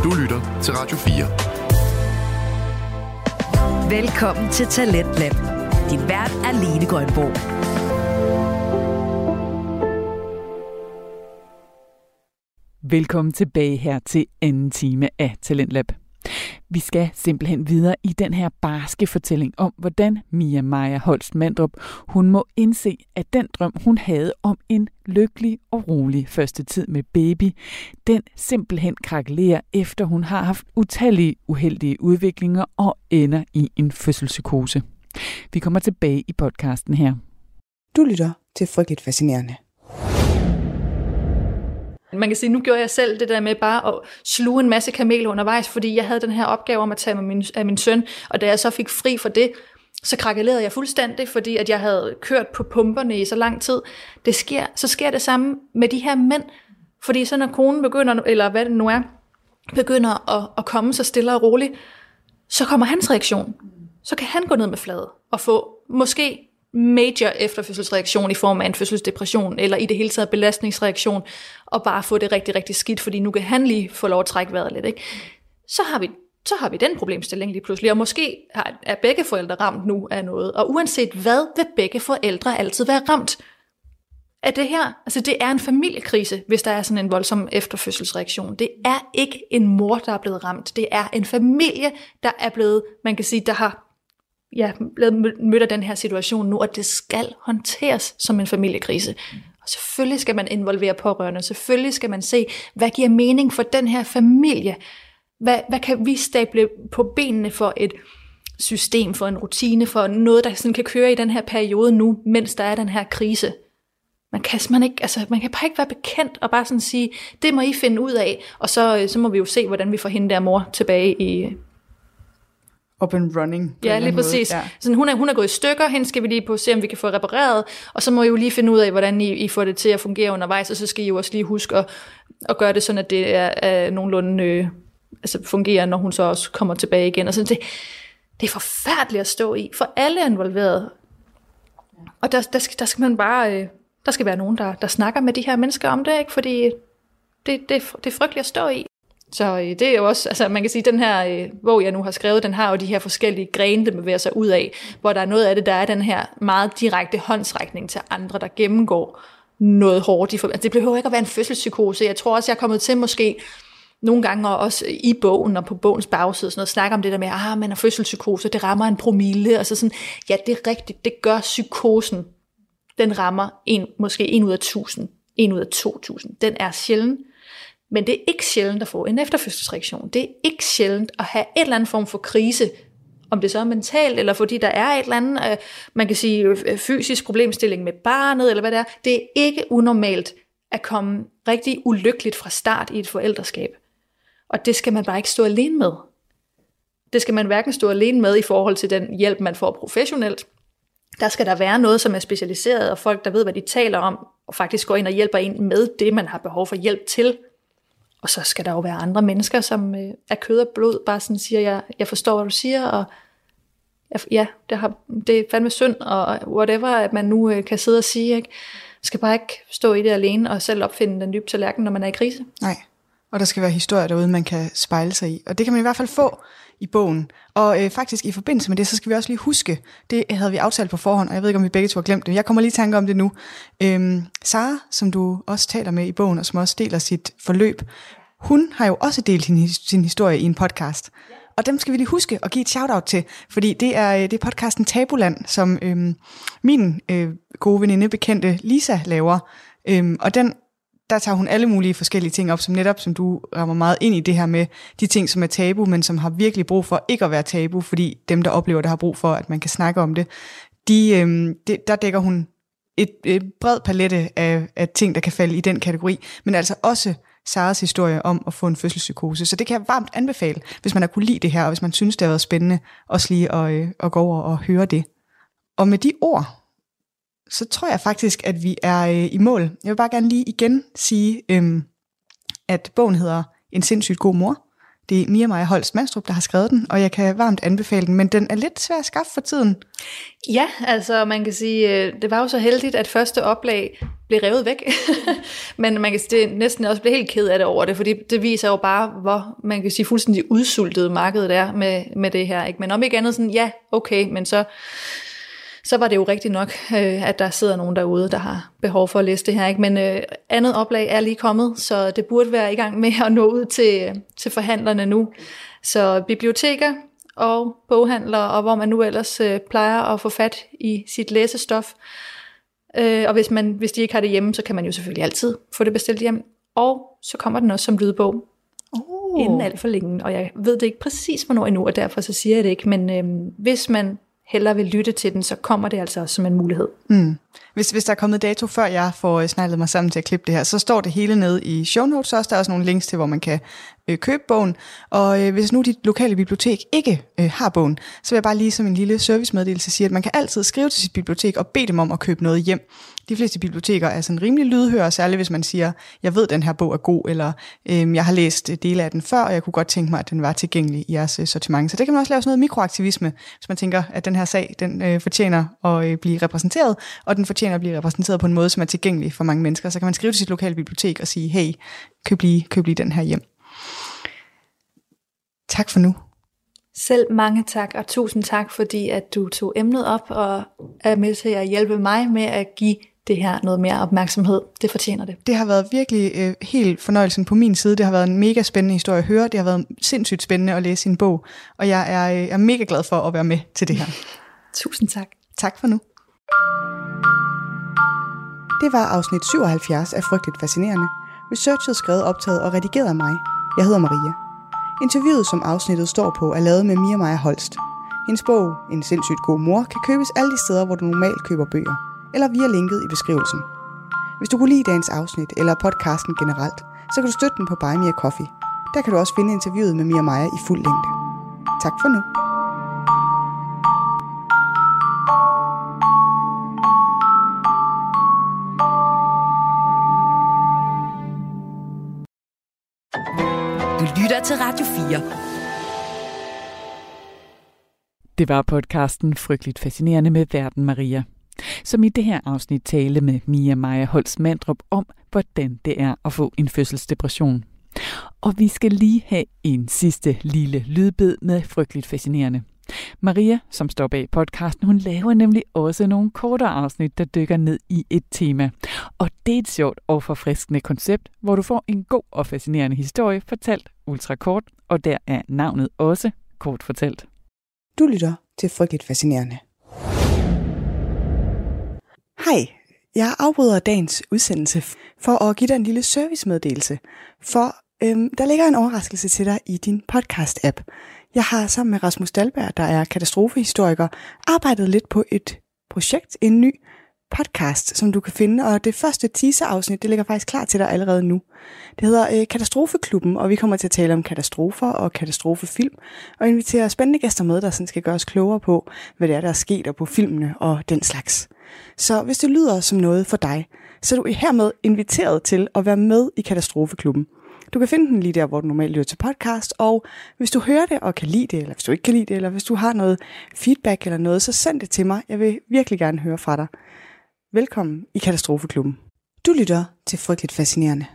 Du lytter til Radio 4. Velkommen til Talentlab. Din vært er Line Grønborg. Velkommen tilbage her til anden time af Talentlab. Vi skal simpelthen videre i den her barske fortælling om, hvordan Mia Maja Holst Mandrup, hun må indse, at den drøm, hun havde om en lykkelig og rolig første tid med baby, den simpelthen krakelerer, efter hun har haft utallige uheldige udviklinger og ender i en fødselspsykose. Vi kommer tilbage i podcasten her. Du lytter til Frygteligt Fascinerende. Man kan sige, nu gjorde jeg selv det der med bare at sluge en masse kameler undervejs, fordi jeg havde den her opgave om at tage mig af min søn, og da jeg så fik fri for det, så krakelerede jeg fuldstændig, fordi at jeg havde kørt på pumperne i så lang tid. Så sker det samme med de her mænd, fordi så når konen begynder, eller hvad det nu er, begynder at komme så stille og roligt, så kommer hans reaktion. Så kan han gå ned med fladet og få måske major efterfødselsreaktion i form af en fødselsdepression, eller i det hele taget belastningsreaktion, og bare få det rigtig, rigtig skidt, fordi nu kan han lige få lov at trække vejret lidt. Ikke? Så har vi den problemstilling lige pludselig, og måske er begge forældre ramt nu af noget, og uanset hvad, vil begge forældre altid være ramt af det her. Altså det er en familiekrise, hvis der er sådan en voldsom efterfødselsreaktion. Det er ikke en mor, der er blevet ramt. Det er en familie, der er blevet, man kan sige, der har blevet mødt af den her situation nu, og det skal håndteres som en familiekrise. Og selvfølgelig skal man involvere pårørende, selvfølgelig skal man se, hvad giver mening for den her familie? Hvad kan vi stable på benene for et system, for en rutine, for noget, der sådan kan køre i den her periode nu, mens der er den her krise? Man kan bare ikke være bekendt og bare sådan sige, det må I finde ud af, og så må vi jo se, hvordan vi får hende der mor tilbage i up and running. Ja, lige præcis. Ja. Sådan, hun er gået i stykker, hende skal vi lige på se, om vi kan få repareret, og så må I jo lige finde ud af, hvordan I får det til at fungere undervejs, og så skal I jo også lige huske at gøre det sådan, at det er nogenlunde fungerer, når hun så også kommer tilbage igen. Og så det er forfærdeligt at stå i, for alle involverede. Og der skal man bare, der skal være nogen, der snakker med de her mennesker om det, ikke? Fordi det er frygteligt at stå i. Så det er jo også, altså man kan sige, den her, hvor jeg nu har skrevet, den har jo de her forskellige grene, der bevæger sig ud af, hvor der er noget af det, der er den her meget direkte håndsrækning til andre, der gennemgår noget hårdt. Altså, det behøver ikke at være en fødselspsykose. Jeg tror også, jeg er kommet til måske nogle gange, og også i bogen og på bogens bagside, sådan noget, snakke om det der med, man har fødselspsykose, det rammer en promille, og så sådan, ja, det er rigtigt, det gør psykosen. Den rammer måske 1 ud af 1000, 1 ud af 2000. Den er sjælden. Men det er ikke sjældent at få en efterfødselsreaktion. Det er ikke sjældent at have et eller andet form for krise, om det så er mentalt, eller fordi der er et eller andet, man kan sige, fysisk problemstilling med barnet, eller hvad det er. Det er ikke unormalt at komme rigtig ulykkeligt fra start i et forældreskab. Og det skal man bare ikke stå alene med. Det skal man hverken stå alene med i forhold til den hjælp, man får professionelt. Der skal der være noget, som er specialiseret, og folk, der ved, hvad de taler om, og faktisk går ind og hjælper en med det, man har behov for hjælp til. Og så skal der jo være andre mennesker, som er kød og blod, bare sådan siger, jeg forstår, hvad du siger, og ja, det er fandme synd, og whatever, at man nu kan sidde og sige, ikke? Skal bare ikke stå i det alene, og selv opfinde den dybe tallerken, når man er i krise. Nej, og der skal være historier derude, man kan spejle sig i, og det kan man i hvert fald få i bogen. Og faktisk i forbindelse med det, så skal vi også lige huske, det havde vi aftalt på forhånd, og jeg ved ikke, om vi begge to har glemt det. Jeg kommer lige i tanke om det nu. Sara, som du også taler med i bogen, og som også deler sit forløb, hun har jo også delt sin historie i en podcast. Og dem skal vi lige huske at give et shout-out til, fordi det er podcasten Tabuland, som min gode veninde, bekendte Lisa laver. Og der tager hun alle mulige forskellige ting op, som du rammer meget ind i det her med de ting, som er tabu, men som har virkelig brug for ikke at være tabu, fordi dem, der oplever det, har brug for, at man kan snakke om det. Der dækker hun et bred palette af ting, der kan falde i den kategori, men altså også Saras historie om at få en fødselspsykose. Så det kan jeg varmt anbefale, hvis man har kunne lide det her, og hvis man synes, det har været spændende, også lige at gå over og høre det. Og med de ord, så tror jeg faktisk, at vi er i mål. Jeg vil bare gerne lige igen sige, at bogen hedder En sindssygt god mor. Det er Mia Maja Holst Mandrup, der har skrevet den, og jeg kan varmt anbefale den, men den er lidt svær at skaffe for tiden. Ja, altså man kan sige, det var jo så heldigt, at første oplag blev revet væk. Men man kan sige, det næsten også blev helt ked af det over det, fordi det viser jo bare, hvor man kan sige fuldstændig udsultet markedet er med det her. Ikke? Men om ikke andet sådan, ja, okay, men så var det jo rigtigt nok, at der sidder nogen derude, der har behov for at læse det her. Ikke? Men andet oplag er lige kommet, så det burde være i gang med at nå ud til forhandlerne nu. Så biblioteker og boghandlere, og hvor man nu ellers plejer at få fat i sit læsestof. Og hvis de ikke har det hjemme, så kan man jo selvfølgelig altid få det bestilt hjem. Og så kommer den også som lydbog. Inden alt for længe. Og jeg ved det ikke præcis, hvornår endnu, og derfor så siger jeg det ikke. Men hvis man hellere vil lytte til den, så kommer det altså også som en mulighed. Hvis der er kommet dato, før jeg får sneglet mig sammen til at klippe det her, så står det hele nede i show notes også. Der er også nogle links til, hvor man kan købe bogen. Og hvis nu dit lokale bibliotek ikke har bogen, så vil jeg bare lige som en lille servicemeddelelse sige, at man kan altid skrive til sit bibliotek og bede dem om at købe noget hjem. De fleste biblioteker er sådan rimelig lydhøre, særligt hvis man siger, jeg ved, at den her bog er god, eller jeg har læst dele af den før, og jeg kunne godt tænke mig, at den var tilgængelig i jeres sortiment. Så det kan man også lave sådan noget mikroaktivisme, hvis man tænker, at den her sag, den fortjener at blive repræsenteret, og den fortjener at blive repræsenteret på en måde, som er tilgængelig for mange mennesker. Så kan man skrive til sit lokale bibliotek og sige, hey, køb lige den her hjem. Tak for nu. Selv mange tak, og tusind tak, fordi at du tog emnet op og er med til at hjælpe mig med at give det her noget mere opmærksomhed. Det fortjener det. Det har været virkelig helt fornøjelsen på min side. Det har været en mega spændende historie at høre. Det har været sindssygt spændende at læse sin bog, og jeg er mega glad for at være med til det her. Tusind tak. Tak for nu. Det var afsnit 77 af Frygteligt Fascinerende. Researchet, skrevet, optaget og redigeret af mig. Jeg hedder Maria. Interviewet, som afsnittet står på, er lavet med Mia Maja Holst. Hendes bog, En sindssygt god mor, kan købes alle de steder, hvor du normalt køber bøger, eller via linket i beskrivelsen. Hvis du kunne lide dagens afsnit, eller podcasten generelt, så kan du støtte den på Buy Me a Coffee. Der kan du også finde interviewet med Mia Maja i fuld længde. Tak for nu. Du lytter til Radio 4. Det var podcasten Frygteligt Fascinerende med værten Maria, som i det her afsnit talte med Mia Maja Holst Mandrup om, hvordan det er at få en fødselsdepression. Og vi skal lige have en sidste lille lydbid med Frygteligt Fascinerende. Maria, som står bag podcasten, hun laver nemlig også nogle kortere afsnit, der dykker ned i et tema. Og det er et sjovt og forfriskende koncept, hvor du får en god og fascinerende historie fortalt ultrakort, og der er navnet også kort fortalt. Du lytter til Frygteligt Fascinerende. Hej, jeg afbryder dagens udsendelse for at give dig en lille servicemeddelelse, for der ligger en overraskelse til dig i din podcast-app. Jeg har sammen med Rasmus Dahlberg, der er katastrofehistoriker, arbejdet lidt på et projekt, en ny podcast, som du kan finde, og det første teaser-afsnit, det ligger faktisk klar til dig allerede nu. Det hedder Katastrofeklubben, og vi kommer til at tale om katastrofer og katastrofefilm, og invitere spændende gæster med, der sådan skal gøre os klogere på, hvad det er, der er sket og på filmene og den slags. Så hvis det lyder som noget for dig, så er du hermed inviteret til at være med i Katastrofeklubben. Du kan finde den lige der, hvor du normalt lytter til podcast, og hvis du hører det og kan lide det, eller hvis du ikke kan lide det, eller hvis du har noget feedback eller noget, så send det til mig. Jeg vil virkelig gerne høre fra dig. Velkommen i Katastrofeklubben. Du lytter til Frygteligt Fascinerende.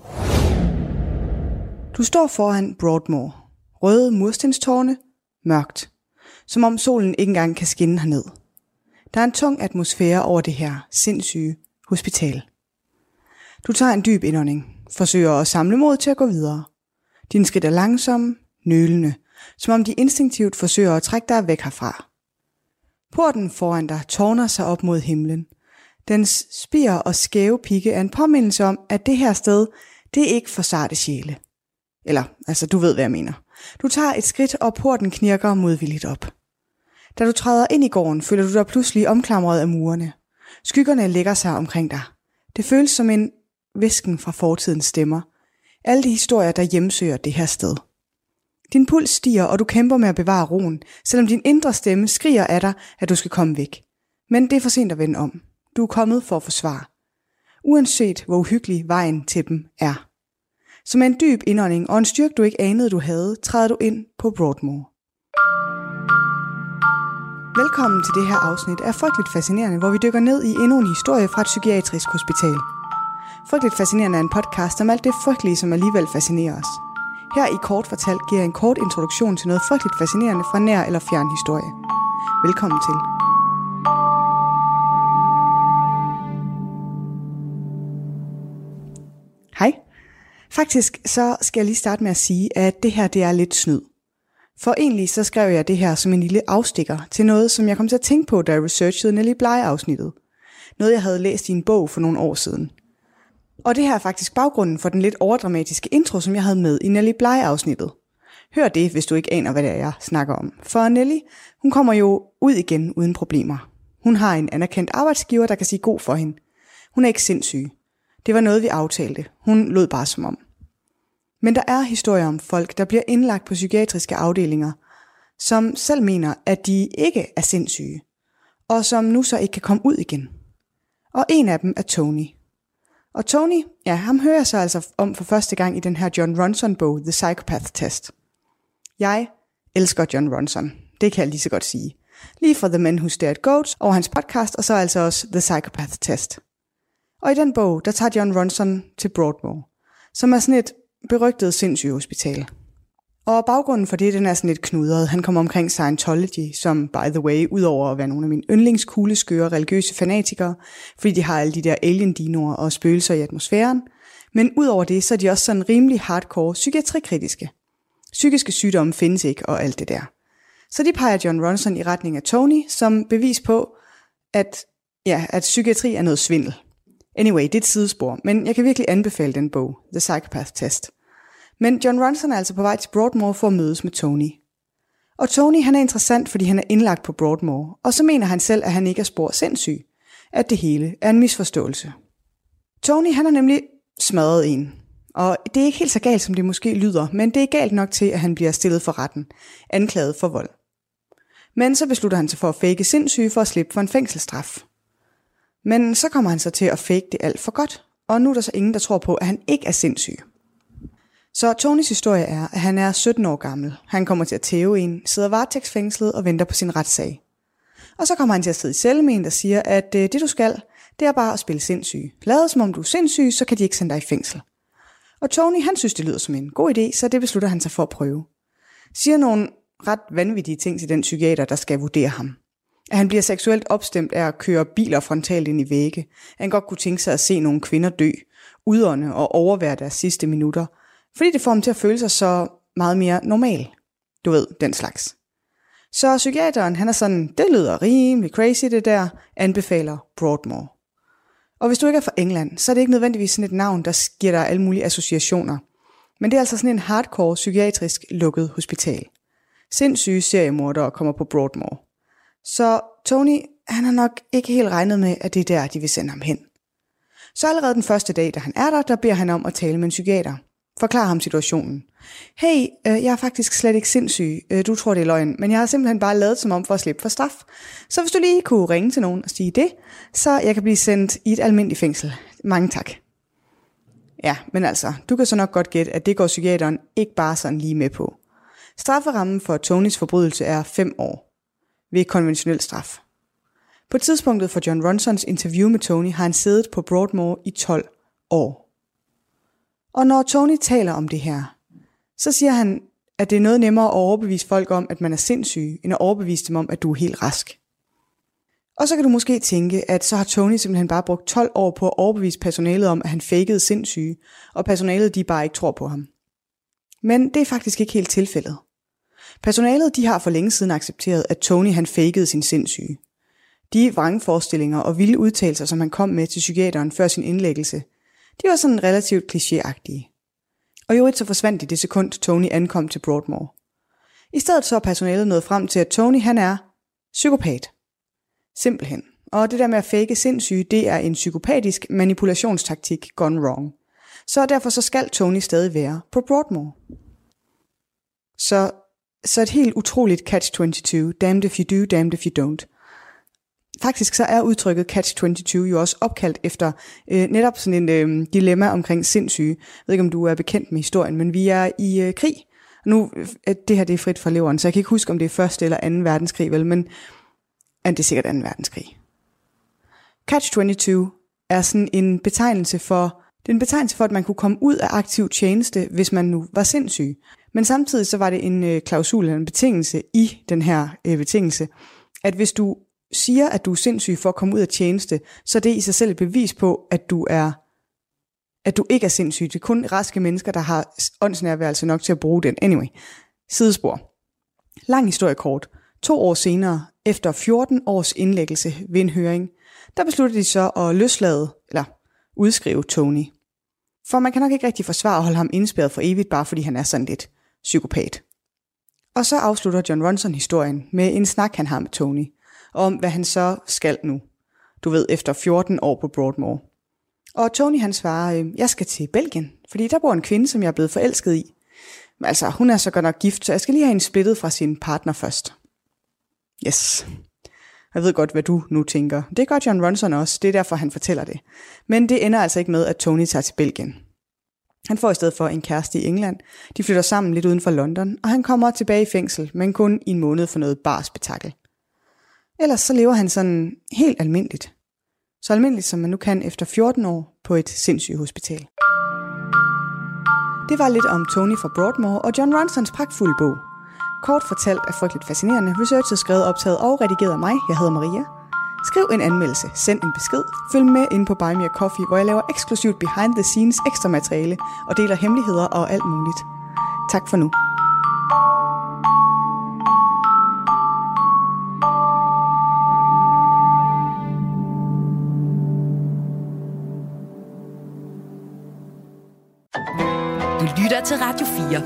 Du står foran Broadmoor. Røde murstenstårne, mørkt. Som om solen ikke engang kan skinne herned. Der er en tung atmosfære over det her sindssyge hospital. Du tager en dyb indånding. Forsøger at samle mod til at gå videre. Dine skridt er langsomme, nølende, som om de instinktivt forsøger at trække dig væk herfra. Porten foran dig tårner sig op mod himlen. Dens spir og skæve pigge er en påmindelse om, at det her sted, det er ikke for sarte sjæle. Eller, altså du ved, hvad jeg mener. Du tager et skridt, og porten knirker modvilligt op. Da du træder ind i gården, føler du dig pludselig omklamret af murene. Skyggerne lægger sig omkring dig. Det føles som en hvisken fra fortidens stemmer. Alle de historier, der hjemsøger det her sted. Din puls stiger, og du kæmper med at bevare roen, selvom din indre stemme skriger af dig, at du skal komme væk. Men det er for sent at vende om. Du er kommet for at forsvare. Uanset hvor uhyggelig vejen til dem er. Så med en dyb indånding og en styrke, du ikke anede, du havde, træder du ind på Broadmoor. Velkommen til det her afsnit af Frygteligt Fascinerende, hvor vi dykker ned i endnu en historie fra et psykiatrisk hospital. Frygteligt Fascinerende er en podcast om alt det frygtelige, som alligevel fascinerer os. Her i Kort Fortalt giver jeg en kort introduktion til noget frygteligt fascinerende fra nær eller fjern historie. Velkommen til. Hej. Faktisk så skal jeg lige starte med at sige, at det her det er lidt snyd. For egentlig så skrev jeg det her som en lille afstikker til noget, som jeg kom til at tænke på, da jeg researchede Nellie Bly-afsnittet. Noget jeg havde læst i en bog for nogle år siden. Og det her er faktisk baggrunden for den lidt overdramatiske intro, som jeg havde med i Nellie Bly-afsnittet. Hør det, hvis du ikke aner, hvad det er, jeg snakker om. For Nellie, hun kommer jo ud igen uden problemer. Hun har en anerkendt arbejdsgiver, der kan sige god for hende. Hun er ikke sindssyg. Det var noget, vi aftalte. Hun lød bare som om. Men der er historier om folk, der bliver indlagt på psykiatriske afdelinger, som selv mener, at de ikke er sindssyge, og som nu så ikke kan komme ud igen. Og en af dem er Tony. Og Tony, ja, ham hører jeg så altså om for første gang i den her Jon Ronson-bog, The Psychopath Test. Jeg elsker Jon Ronson, det kan jeg lige så godt sige. Lige fra The Men Who Stared Goats over hans podcast, og så altså også The Psychopath Test. Og i den bog, der tager Jon Ronson til Broadmoor, som er sådan et berygtet sindssygehospital. Og baggrunden for det, den er sådan lidt knudret. Han kommer omkring Scientology, som by the way, udover at være nogle af mine yndlingskugleskøre religiøse fanatikere, fordi de har alle de der alien-dinoer og spøgelser i atmosfæren. Men udover det, så er de også sådan rimelig hardcore psykiatrikritiske. Psykiske sygdomme findes ikke og alt det der. Så de peger Jon Ronson i retning af Tony, som bevis på, at psykiatri er noget svindel. Anyway, det er et sidespor, men jeg kan virkelig anbefale den bog, The Psychopath Test. Men Jon Ronson er altså på vej til Broadmoor for at mødes med Tony. Og Tony, han er interessant, fordi han er indlagt på Broadmoor, og så mener han selv, at han ikke er spor sindssyg, at det hele er en misforståelse. Tony, han er nemlig smadret en, og det er ikke helt så galt, som det måske lyder, men det er galt nok til, at han bliver stillet for retten, anklaget for vold. Men så beslutter han sig for at fake sindssyge for at slippe for en fængselsstraf. Men så kommer han så til at fake det alt for godt, og nu er der så ingen, der tror på, at han ikke er sindssyg. Så Tonys historie er, at han er 17 år gammel. Han kommer til at tæve en, sidder varetægtsfængslet og venter på sin retssag. Og så kommer han til at sidde i celle med en, der siger, at det du skal, det er bare at spille sindssyg. Lad som om du er sindssyg, så kan de ikke sende dig i fængsel. Og Tony, han synes, det lyder som en god idé, så det beslutter han sig for at prøve. Siger nogle ret vanvittige ting til den psykiater, der skal vurdere ham. At han bliver seksuelt opstemt af at køre biler frontalt ind i vægge. At han godt kunne tænke sig at se nogle kvinder dø, udånde og overvære deres sidste minutter. Fordi det får ham til at føle sig så meget mere normal. Du ved, den slags. Så psykiateren, han er sådan, det lyder rimelig crazy det der, anbefaler Broadmoor. Og hvis du ikke er fra England, så er det ikke nødvendigvis sådan et navn, der giver dig alle mulige associationer. Men det er altså sådan en hardcore psykiatrisk lukket hospital. Sindssyge seriemordere kommer på Broadmoor. Så Tony, han har nok ikke helt regnet med, at det er der, de vil sende ham hen. Så allerede den første dag, da han er der beder han om at tale med en psykiater. Forklar ham situationen. Hey, jeg er faktisk slet ikke sindssyg. Du tror, det er løgn, men jeg har simpelthen bare lavet som om for at slippe for straf. Så hvis du lige kunne ringe til nogen og sige det, så jeg kan blive sendt i et almindeligt fængsel. Mange tak. Ja, men altså, du kan så nok godt gætte, at det går psykiateren ikke bare sådan lige med på. Strafferammen for Tonys forbrydelse er 5 år. Ved konventionel straf. På tidspunktet for Jon Ronsons interview med Tony har han siddet på Broadmoor i 12 år. Og når Tony taler om det her, så siger han, at det er noget nemmere at overbevise folk om, at man er sindssyg, end at overbevise dem om, at du er helt rask. Og så kan du måske tænke, at så har Tony simpelthen bare brugt 12 år på at overbevise personalet om, at han fakede sindssyge, og personalet de bare ikke tror på ham. Men det er faktisk ikke helt tilfældet. Personalet de har for længe siden accepteret, at Tony han fakede sin sindssyge. De vrangforestillinger og vilde udtalelser, som han kom med til psykiateren før sin indlæggelse, de var sådan relativt klichéagtige. Og i øvrigt så forsvandt de det sekund, Tony ankom til Broadmoor. I stedet så er personalet nået frem til, at Tony han er psykopat. Simpelthen. Og det der med at fake sindssyge, det er en psykopatisk manipulationstaktik gone wrong. Så derfor så skal Tony stadig være på Broadmoor. Så et helt utroligt catch-22. Damned if you do, damned if you don't. Faktisk så er udtrykket Catch-22 jo også opkaldt efter netop sådan en dilemma omkring sindssyge. Jeg ved ikke, om du er bekendt med historien, men vi er i krig. Nu, det her det er frit fra leveren, så jeg kan ikke huske, om det er første eller anden verdenskrig, vel, men det er sikkert anden verdenskrig. Catch-22 er sådan en betegnelse for, at man kunne komme ud af aktiv tjeneste, hvis man nu var sindssyg. Men samtidig så var det en klausul eller en betingelse i den her betingelse, at hvis du siger, at du er sindssyg for at komme ud af tjeneste, så er det i sig selv et bevis på, at du ikke er sindssyg. Det er kun raske mennesker, der har åndsnærværelse nok til at bruge den. Anyway, sidespor. Lang historie kort. 2 år senere, efter 14 års indlæggelse ved en høring, der besluttede de så at udskrive Tony. For man kan nok ikke rigtig forsvare at holde ham indspærret for evigt, bare fordi han er sådan lidt psykopat. Og så afslutter Jon Ronson historien med en snak, han har med Tony, om hvad han så skal nu. Du ved, efter 14 år på Broadmoor. Og Tony han svarer, jeg skal til Belgien, fordi der bor en kvinde, som jeg er blevet forelsket i. Men altså, hun er så godt nok gift, så jeg skal lige have hende splittet fra sin partner først. Yes. Jeg ved godt, hvad du nu tænker. Det gør Jon Ronson også, det er derfor, han fortæller det. Men det ender altså ikke med, at Tony tager til Belgien. Han får i stedet for en kæreste i England. De flytter sammen lidt uden for London, og han kommer tilbage i fængsel, men kun i en måned for noget barspektakel. Ellers så lever han sådan helt almindeligt. Så almindeligt, som man nu kan efter 14 år på et sindssygehospital. Det var lidt om Tony fra Broadmoor og Jon Ronsons pragtfulde bog. Kort fortalt er frygteligt fascinerende. Researchet skrevet, optaget og redigeret af mig. Jeg hedder Maria. Skriv en anmeldelse, send en besked, følg med inde på Buy Me a Coffee, hvor jeg laver eksklusivt behind the scenes ekstra materiale og deler hemmeligheder og alt muligt. Tak for nu. Du lytter til Radio 4.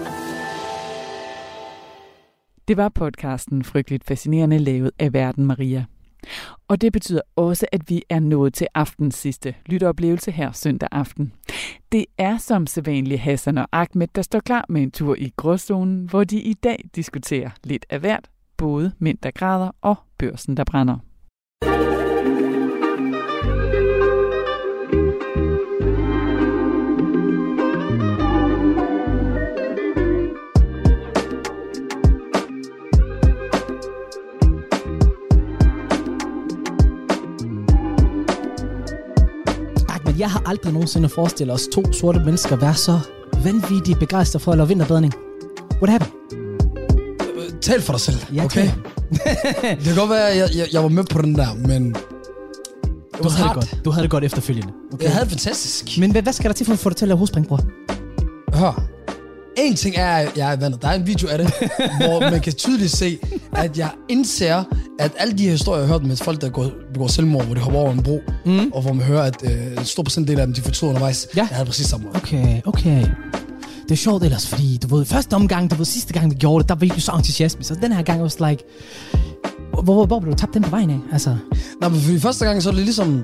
Det var podcasten Frygteligt Fascinerende, lavet af Verden Maria. Og det betyder også, at vi er nået til aftens sidste lytteoplevelse her søndag aften. Det er som sædvanligt Hassan og Ahmed, der står klar med en tur i gråzonen, hvor de i dag diskuterer lidt af hvert, både mænd, der græder og børsen, der brænder. Jeg har aldrig nogensinde forestillet os 2 sorte mennesker være så vanvittigt begejstrede for at lave vinterbadning. What happened? Tal for dig selv, ja, okay? Det kan godt være, at jeg var med på den der, men du havde det godt. Du havde det godt efterfølgende. Okay? Jeg havde det fantastisk. Men hvad skal der til for at få dig til at lave hovedspring, bror? Hør. En ting er, at jeg er vandet. Der er en video af det, hvor man kan tydeligt se, at jeg indser, at alle de historier, jeg har hørt med folk, der begår selvmord, hvor de hopper over en bro, og hvor man hører, at en stor procentdel af dem, de fortryder undervejs. Ja. Jeg havde præcis samme måde. Okay. Det er sjovt ellers, fordi du ved, første omgang, sidste gang vi gjorde det, der var vi så entusiasme. Så den her gang var like, hvor blev du tabt den på vejen af? Altså. Nej, men fordi første gang, så er det ligesom,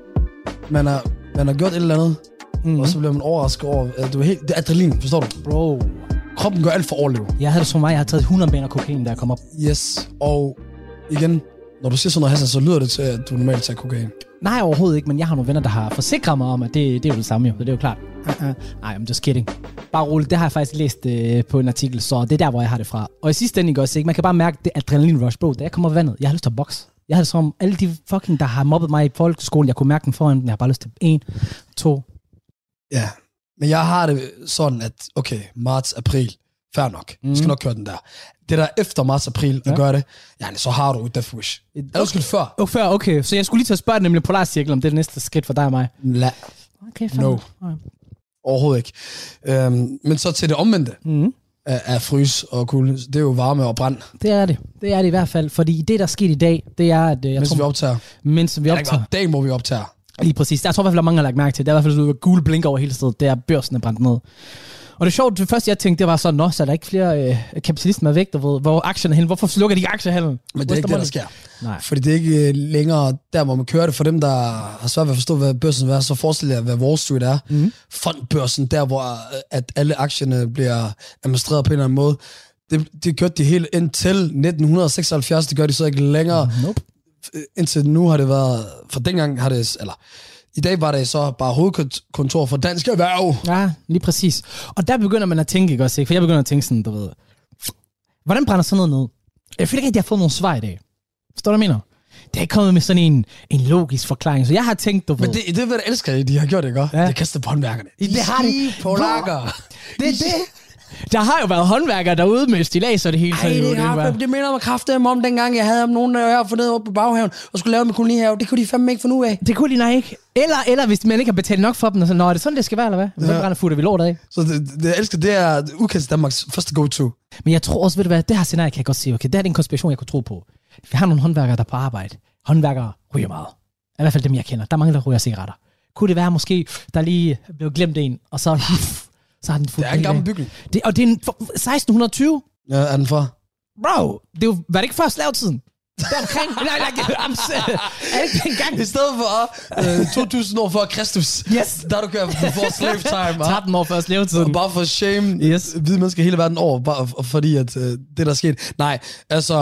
man har gjort et eller andet, og så bliver man overrasket over, at det er adrenalin, forstår du? Bro. Kroppen gør alt for at overleve. Jeg havde det som mig, jeg har taget 100 baner kokain, da jeg kom op. Yes, og igen, når du siger sådan noget, Hassan, så lyder det til, at du normalt tager kokain. Nej, overhovedet ikke, men jeg har nogle venner, der har forsikret mig om, at det er jo det samme jo, så det er jo klart. Nej, I'm just kidding. Bare roligt, det har jeg faktisk læst på en artikel, så det er der, hvor jeg har det fra. Og i sidste ende også, ikke? Man kan bare mærke det adrenalin rush, bro. Da jeg kommer op i vandet, jeg har lyst til at bokse. Jeg har det som alle de fucking, der har mobbet mig i folkeskolen, jeg kunne mærke den foran, jeg har bare lyst til 1, 2. Ja, men jeg har det sådan, at okay, marts, april, fair nok. Jeg skal nok køre den der. Det der efter marts, april, at gøre det, så har du et death wish. Er du skulle før? Før, okay. Så jeg skulle lige til at spørge nemlig Polarcirkel, om det er det næste skridt for dig og mig. La. Okay, no. Overhovedet ikke. Men så til det omvendte af frys og kulde, det er jo varme og brand. Det er det. Det er det i hvert fald, fordi det, der skete i dag, det er, at mens vi optager. Mens vi optager. Dagen, hvor vi optager. Lige præcis. Jeg tror i hvert fald, at mange har lagt mærke til. Det er i hvert fald gule blinker over hele stedet. Det er børsen er brændt ned. Og det sjovt, det første jeg tænkte, det var sådan, så er der ikke flere kapitalister væk, hvor aktierne hen. Hvorfor slukker de aktiehandlen? Men det er ikke det, der sker. Nej. Fordi det er ikke længere der, hvor man kører det. For dem, der har svært ved at forstå, hvad børsen er, så forestiller jeg, hvad Wall Street er. Fondbørsen, der hvor at alle aktierne bliver administreret på en eller anden måde. Det gjorde de helt indtil 1976. Det gør de så ikke længere. Nope. indtil nu har det været, for dengang har det, eller i dag var det så bare hovedkontor for Dansk Erhverv. Ja, lige præcis. Og der begynder man at tænke, ikke også? For jeg begynder at tænke sådan, du ved, hvordan brænder sådan noget ned? Jeg føler ikke, at jeg har fået nogen svar i dag. Forstår du, hvad jeg mener? Det er ikke kommet med sådan en logisk forklaring, så jeg har tænkt, du ved... Men det er, hvad jeg elsker, de har gjort, ikke? Ja. Det kaster på håndværkerne. Det har de. Polakker. Det er det. Der har jo været håndværkere derude med stillads og det hele. Det minder mig kraftigt om dengang, jeg havde nogen her fornede op på baghaven, og skulle lave med kolonihave. Det kunne de fandme ikke få nu af. Det kunne de nej ikke. Eller hvis man ikke har betalt nok for dem, og så, er det sådan, det skal være, eller hvad? Så brænder futter vi lort af. Så det jeg elsker, det er udkast Danmarks første go-to. Men jeg tror også, ved du hvad, det her scenarie kan jeg godt se, okay, det er en konspiration, jeg kunne tro på. Vi har nogle håndværkere, der er på arbejde. Håndværkere ryger meget. I hvert fald dem, jeg kender. Der er mange, der ryger cigaretter. Kunne det være måske, der lige blev glemt en, og så har den fuldt. Det er en gammel bygning. Og det er 1620. Ja, er den for? Bro, var det ikke før slavetiden? Der omkring. Er det ikke engang? I stedet for 2000 år før Kristus. Yes. Der du kører before slave time. 13 år før slavetiden. Og bare for shame hvide mennesker hele verden over, bare fordi at det der er sket. Nej, altså...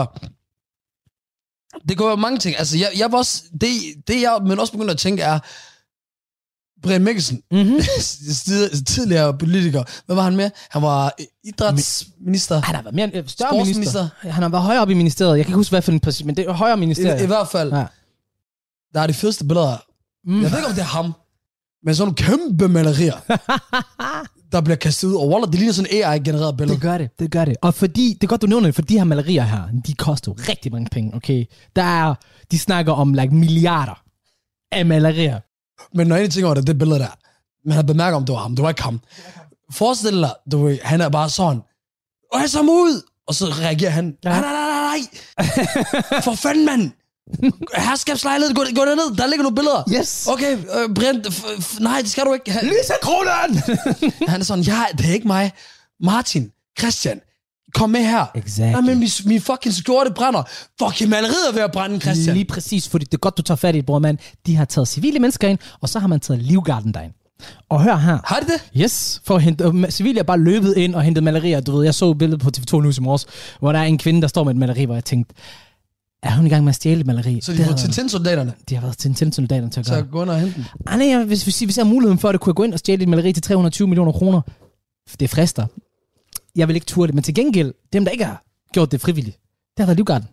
Det går jo mange ting. Altså, jeg var også... Det jeg men også begyndte at tænke er... Brian Mikkelsen, tidligere politiker. Hvad var han med? Han var idrætsminister. Han har været mere større minister. Han har været højere op i ministeriet. Jeg kan ikke huske, hvad for en præcis, men det er højere ministeriet. I hvert fald. Ja. Der er de fedeste billeder. Jeg ved ikke, om det er ham. Men sådan nogle kæmpe malerier, der bliver kastet ud. Og Waller, det ligner sådan en AI-genereret billede. Det gør det. Og fordi, det er godt, du nævner det, for de her malerier her, de koster jo rigtig mange penge, okay? De snakker om milliarder af malerier. Men når jeg tænker over det billede der, man har bemærket, om det var ham. Det var ikke ham. Forestil dig, han er bare sådan, og han så ud! Og så reagerer han, nej. For fanden, mand! Herskabslejlighed, gå ned, der ligger nogle billeder. Yes. Okay, Brent, nej, det skal du ikke. Lisa Kronen! Han er sådan, det er ikke mig. Martin, Christian, kom med her. Exactly. Nej, men min fucking skjorte brænder. Fucking maleriet er ved at brænde, Christian. Lige præcis, fordi det er godt, du tager fat i, bror mand. De har taget civile mennesker ind, og så har man taget Livgarden derind. Og hør her. Har de det? Yes, for at hente, civile er bare løbet ind og hentet malerier. Du ved, jeg så et billede på TV2 News i morges, hvor der er en kvinde, der står med et maleri, hvor jeg tænkte, er hun i gang med at stjæle et maleri? Så de har været Tintin-soldaterne? De har været Tintin-soldaterne til at gøre. Så gå ind og hente den? Nej, hvis jeg har muligheden for det, kunne jeg gå ind og stjæle et maleri til 320 millioner kroner. Det frister. Jeg vil ikke turde det, men til gengæld, dem der ikke har gjort det frivilligt, det har været Livgarden.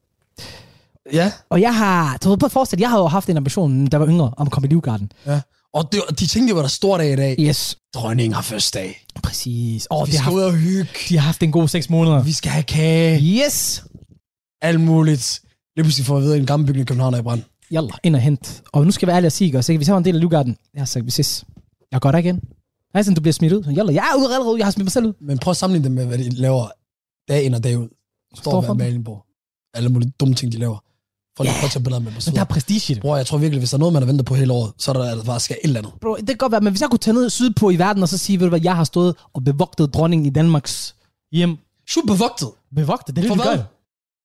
Ja. Og jeg har, du ved på at forestille, jeg har jo haft en ambition, der var yngre, om at komme i Livgarden. Ja. Og de tænkte, det var der stor dag i dag. Yes. Dronningen har første dag. Præcis. Vi skal ud og hygge. De har haft en god 6 måneder. Vi skal have kage. Yes. Alt muligt. Lige pludselig får vi vide, at en gammel bygning i København er i brand. Jalla, ind og hent. Og nu skal vi være ærlige og sige, også, hvis jeg var en del af Livgarden, jeg har sagt, vi ses. Jeg går der igen. Jeg er sådan, du bliver smidt ud. Jalla, jeg er ude allerede, jeg har smidt mig selv ud. Men prøv at sammenligne det med, hvad de laver dag ind og dag ud. Står ved Amalienborg. Alle mulige dumme ting, de laver. Folk prøver at tage billeder med på. Men der er prestige i det. Bror, jeg tror virkelig, hvis der er noget, man har ventet på hele året, så er der bare skal et eller andet. Bro, det kan godt være, men hvis jeg kunne tage ned sydpå i verden, og så sige, ved du hvad, jeg har stået og bevogtet dronningen i Danmarks hjem. Bevogtet? Bevogtet, det er det, vi gør.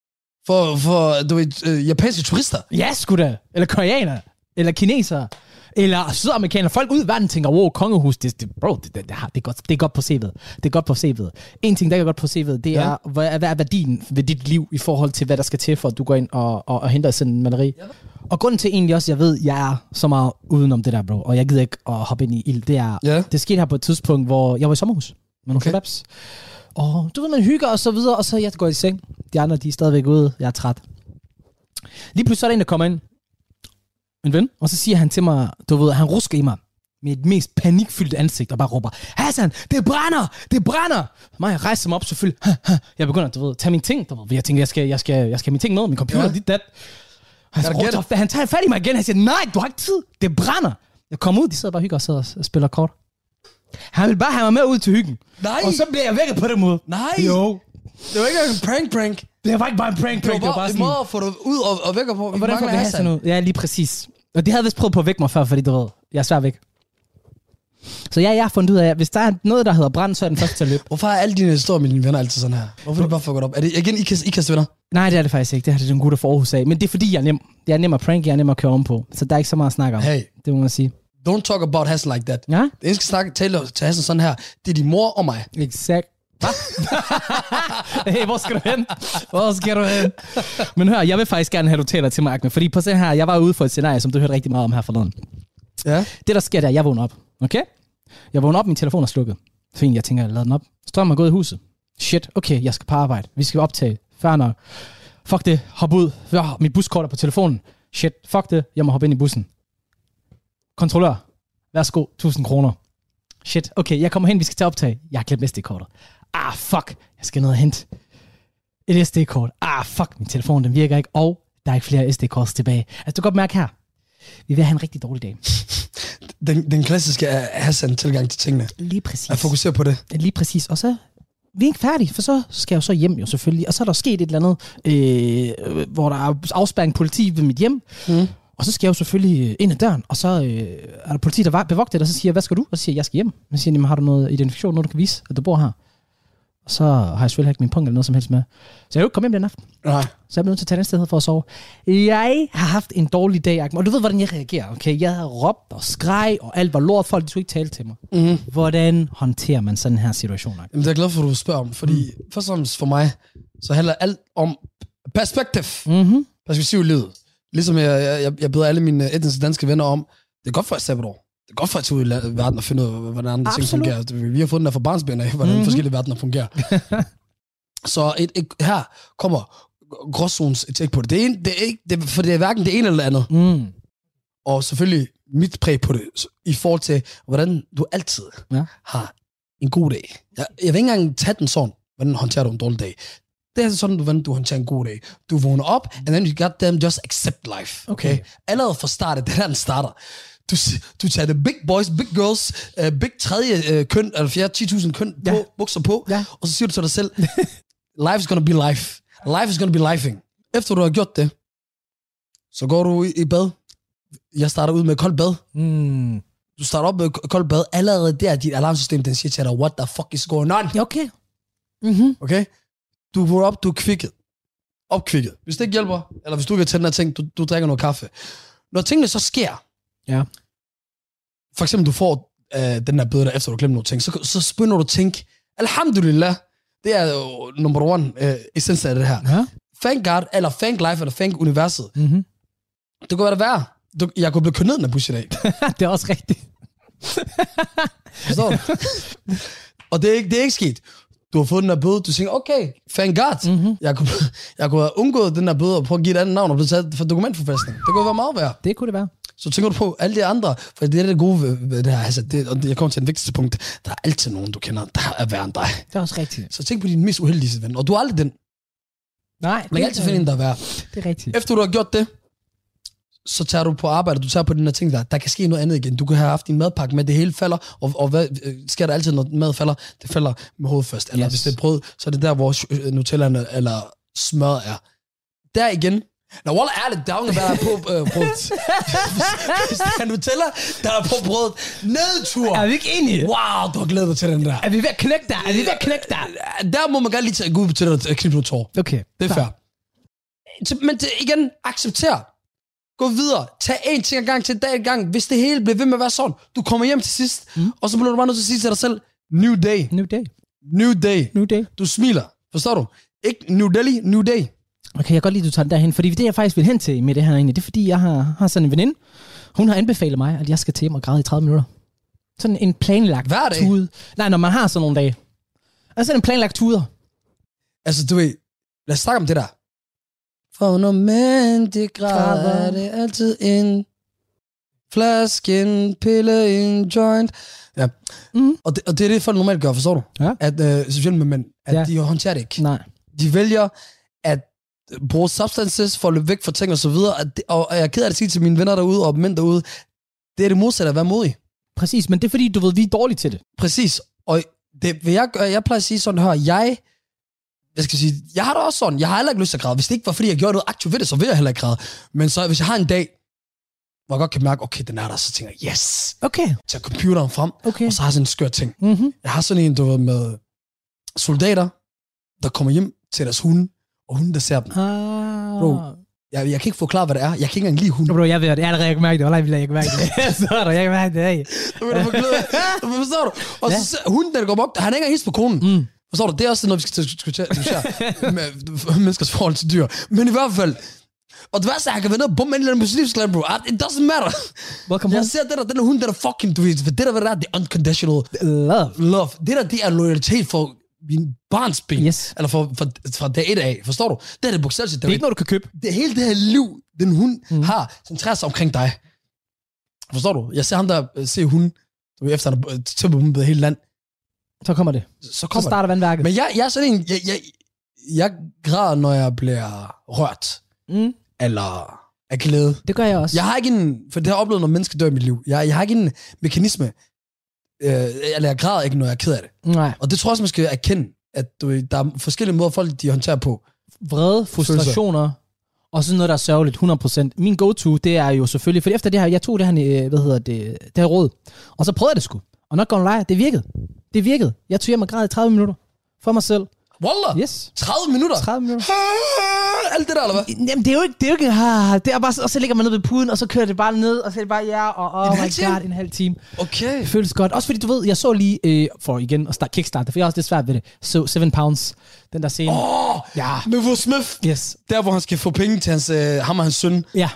For du ved, japanske turister? Ja, sgu da. Eller koreanere. Eller kinesere. Eller sydamerikanere. Folk ud i verden tænker, wow, kongehus, det er godt på CV'et. Det er godt på CV'et. En ting, der er godt på CV'et, det er, hvad er værdien ved dit liv i forhold til, hvad der skal til, for at du går ind og henter sådan en maleri. Ja. Og grunden til egentlig også, jeg ved, jeg er så meget udenom det der, bro, og jeg gider ikke at hoppe ind i ild, det er, det skete her på et tidspunkt, hvor jeg var i sommerhus med nogle kebabs. Og du ved, man hygger og så videre, og så jeg går i seng. De andre, de er stadigvæk ude. Jeg er træt. Lige pludselig er der en, der kommer ind. En ven. Og så siger han til mig, du ved, han rusker i mig med et mest panikfyldt ansigt og bare råber, Hassan, det brænder! Det brænder! Jeg rejser mig op selvfølgelig. Jeg begynder, du ved, tage mine ting. Du ved. Jeg tænker, jeg skal have mine ting med. Min computer, dit dat. Han tager fat i mig igen. Han siger, nej, du har ikke tid. Det brænder. Jeg kommer ud, de sidder bare og hygger og sidder og spiller kort. Han vil bare have mig med ud til hyggen. Nej. Og så bliver jeg vækket på den måde. Nej. Jo. Det var ikke en prank. Det var ikke bare en prank. Det var bare en måde at få dig ud og vække på. Hvordan får vi Hassan ud? Ja, lige præcis. Og de havde vist prøvet på at vække mig før, fordi du ved, jeg er svær væk. Så jeg har fundet ud af, at hvis der er noget, der hedder brand, så er den første til at løbe. Hvorfor er alle dine historier med dine venner altid sådan her? Hvorfor er det bare fucket op? Er det igen ikast venner? Nej, det er det faktisk ikke. Det har det den gutter for Aarhus af. Men det er fordi, jeg er nem. Jeg er nem at prank, jeg er nem at køre om på. Så der er ikke så meget at snakke om. Hey. Det må man sige. Don't talk about Hassan like that. Ja? Det eneste tale til Hassan sådan her, det er din mor og mig. Exakt. Hey, hvor skal du hen? Hvor skal du hen? Men hør, jeg vil faktisk gerne have, du taler til mig, Ahmed, fordi på sådan her, jeg var ude for et scenarie, som du hørte rigtig meget om her forleden. Ja. Det, der sker, der, jeg vågner op. Okay? Jeg vågner op, min telefon er slukket. Fint, jeg tænker, jeg lader den op. Strømmen er gået i huset. Shit, okay, jeg skal på arbejde. Vi skal optage. Fair nok. Fuck det, hop ud. Mit buskort er på telefonen. Shit, fuck det, jeg må hoppe ind i bussen. Kontrollør, værsgo, 1000 kroner. Shit, okay, jeg kommer hen, vi skal til optage. Jeg har glemt SD-kortet. Fuck, jeg skal ned og hente et SD-kort. Fuck, min telefon, den virker ikke, og der er ikke flere SD-korts tilbage. Altså, du kan godt mærke her, vi vil have en rigtig dårlig dag. Den klassiske er Hassan tilgang til tingene. Lige præcis. At fokusere på det. Lige præcis, og så vi er ikke færdige, for så skal jeg jo så hjem jo selvfølgelig, og så er der sket et eller andet, hvor der er afspærring politi ved mit hjem, og så skal jeg jo selvfølgelig ind ad døren, og så er der politi, der bevogter det, og så siger jeg, hvad skal du? Og så siger jeg skal hjem. Jeg siger, har du noget identifikation, noget du kan vise, at du bor her? Og så har jeg selvfølgelig ikke min punkt eller noget som helst med. Så jeg er jo ikke kommet hjem den aften. Nej. Så jeg blev nødt til at tage den sted for at sove. Jeg har haft en dårlig dag, og du ved, hvordan jeg reagerer. Okay? Jeg havde råbt og skreg, og alt var lort. Folk skulle ikke tale til mig. Hvordan håndterer man sådan her situation? Jamen, det er jeg glad for, at du spørger om, fordi først og fremmest for mig, så handler alt om perspektiv. Perspektiv i livet. Ligesom jeg beder alle mine etniske danske venner om, det er godt for at sabbatår. Det er godt for at tage ud i verden og finde ud af, hvordan andre ting fungerer. Vi har fået den der fra barnsben af, hvordan forskellige verdener fungerer. Så her kommer gråzonens etik på det. Det er ikke, for det er hverken det ene eller det andet. Og selvfølgelig mit præg på det, i forhold til, hvordan du altid har en god dag. Jeg vil ikke engang tage den sådan, hvordan håndterer du en dårlig dag. Det er sådan, hvordan du håndterer en god dag. Du vågner op, and then you got them just accept life. Okay? Allerede fra startet, det er der, den starter. Du tager the big boys, big girls, big tredje køn, eller fjerde, 10.000 køn på, bukser på, og så siger du til dig selv, life's gonna be life. Life is gonna be lifing. Efter du har gjort det, så går du i bad. Jeg starter ud med koldt bad. Du starter op med koldt bad. Allerede der, dit alarmsystem, den siger til dig, what the fuck is going on? Okay. Okay? Du går op, du er kvikket. Opkvikket. Hvis det ikke hjælper, eller hvis du ikke har tændt den her ting, du drikker noget kaffe. Når tingene så sker, for eksempel du får den der bøde der, efter du glemmer nogle ting, så begynder du at tænke, alhamdulillah, det er jo number one essens af det her. Thank God, eller thank life, eller thank universet. Det kunne være det værre. Jeg kunne blive kørt ned den her bus i dag. Det er også rigtigt. Forstår du? Og det er ikke sket. Du har fået den der bøde, du tænker, okay, thank God. Jeg kunne have undgået den der bøde og prøve at give et andet navn og blive taget for dokumentforfalskning. Det kunne være meget værre. Det kunne det være. Så tænker du på alle de andre, for det er det gode ved det her, altså og jeg kommer til den vigtigste punkt, der er altid nogen, du kender, der er værre end dig. Det er også rigtigt. Så tænk på din mest uheldige ven, og du er aldrig den. Nej. Man kan altid finde en, der er værre. Det er rigtigt. Efter du har gjort det, så tager du på arbejde, du tager på den her ting der kan ske noget andet igen. Du kan have haft din madpakke med, det hele falder, og hvad sker der altid, når mad falder? Det falder med hovedet først. Eller hvis det er brød, så er det der, hvor Nutellaen eller smør er. Der igen. Nå, wallah, ærligt, der er ingen, der er på brødet. Hvis der er Nutella, der er på brødet. Nedtur. Er vi ikke enige? Wow, du har glædet dig til den der. Er vi ved at knække der? Der må man gerne lige tage ud til dig og knippe nogle tår. Okay. Det er fair. Men igen, accepter. Gå videre. Tag en ting ad gang til en dag ad gang. Hvis det hele bliver ved med at være sådan, du kommer hjem til sidst, og så bliver du bare nødt til at sige til dig selv, new day. New day. New day. New day. Du smiler. Forstår du? Ikke New Delhi, new day. Okay, jeg kan godt lide, at du tager den derhen, fordi det jeg faktisk vil hen til med det her egentlig, det er fordi, jeg har sådan en veninde, hun har anbefalet mig, at jeg skal til hjem og græde i 30 minutter. Sådan en planlagt tude. Nej, når man har sådan nogle dage. Altså en planlagt tuder. Altså, du ved, lad os snakke om det der. For når mænd, de græder, er det altid en flaske, en pille, en joint. Ja. Og det er det, folk normalt gør, forstår du? Ja. At, specielt med mænd, at de håndterer det ikke. Nej. De vælger at bruge substances for at løbe væk fra ting og så videre. Og jeg er ked af at sige til mine venner derude og mænd derude, det er det modsatte at være modig. Præcis, men det er fordi, du ved, vi er dårlige til det. Præcis. Og det vil jeg gøre, jeg plejer at sige sådan her, jeg har det også sådan, jeg har heller ikke lyst til at græde. Hvis det ikke var, fordi jeg gjorde noget aktivt ved det, så vil jeg heller ikke græde. Men så hvis jeg har en dag, hvor jeg godt kan mærke, okay, den er der, så tænker jeg, yes! Okay. Tager computeren frem, og så har jeg sådan en skør ting. Jeg har sådan en, du ved, med soldater, der kommer hjem til deres hunde, og hunden, der ser dem. Bro, jeg kan ikke forklare, hvad det er. Jeg kan ikke engang lide hunden. Bro, jeg ved det. Jeg har allerede ikke mærket det. Eller jeg ikke mærke det. Så er der, jeg kan mærke det. Du forstår du? Og så hunden, der går op, han er ikke engang hils på konen. Forstår du? Det er også noget, vi skal diskutere med menneskers forhold til dyr. Men i hvert fald, og det værste er, at jeg kan være nede og bumme en eller anden muslimsk land, bro. It doesn't matter. Welcome jeg home. ser det der, den er hund, der er fucking, du ved, det der, hvad der er, det er unconditional love. Det der, det er loyalitet for min barns ben. Yes. Eller fra dag 1 af, forstår du? Det er det bogstaveligt. Det er ikke noget, du kan købe. Det hele det her liv, den hund har, centrerer sig omkring dig. Forstår du? Jeg ser ham der, se hunden, efter han har tømmerbumpet hele land. Så kommer det. Så starter vandværket. Men jeg er sådan en, jeg græder, når jeg bliver rørt. Eller af glæde. Det gør jeg også. Jeg har ikke for det har jeg oplevet, når mennesker dør i mit liv. Jeg har ikke en mekanisme, eller jeg græder ikke, når jeg er ked af det. Nej. Og det tror jeg også, man skal erkende, at der er forskellige måder, folk de håndterer på. Vrede, frustrationer, og sådan noget, der er sørgeligt, 100%. Min go-to, det er jo selvfølgelig, for efter det her, jeg tog det her, det her råd, og så prøvede jeg det sgu. Og not gonna lie, det virkede. Jeg tog hjem og græd i 30 minutter. For mig selv. Wallah? Yes. 30 minutter? 30 minutter. Alt det der, eller hvad? Jamen, det er jo ikke, det er bare, og så ligger man ned ved puden, og så kører det bare ned, og så er det bare, og oh my god, en halv time. Okay. Det føles godt. Også fordi, du ved, jeg så lige, for igen at kickstarte, for jeg har også lidt svært ved det, så 7 Pounds, den der scene. Ja. Med Will Smith. Yes. Der, hvor han skal få penge til ham og hans søn. Ja.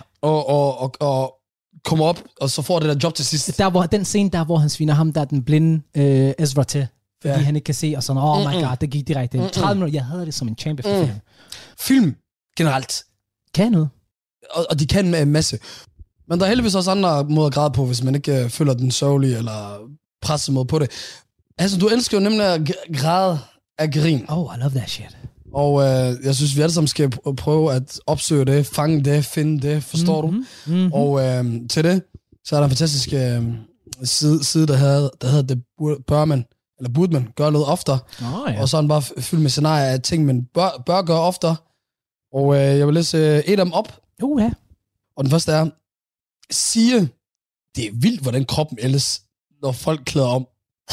Og kommer op, og så får det der job til sidst. Den scene der, hvor han sviner ham, der er den blinde Ezra til, fordi han ikke kan se, og sådan, oh my god, det gik direkte ind. 30 minutter, jeg havde det som en champion for film. Film, generelt. Kan noget. Og de kan en masse. Men der er heldigvis også andre måder at græde på, hvis man ikke føler den sørgelige, eller presset måde på det. Altså, du elsker jo nemlig at græde af grin. Oh, I love that shit. Og jeg synes, vi alle sammen skal prøve at opsøge det, fange det, finde det, forstår du? Og til det, så er der en fantastisk side, der hedder det burde man gøre noget oftere. Ja. Og så er den bare fyldt med scenarier af ting, man bør gøre oftere. Og jeg vil læse et af dem op. Ja. Og den første er, sige, det er vildt, hvordan kroppen ældes, når folk klæder om.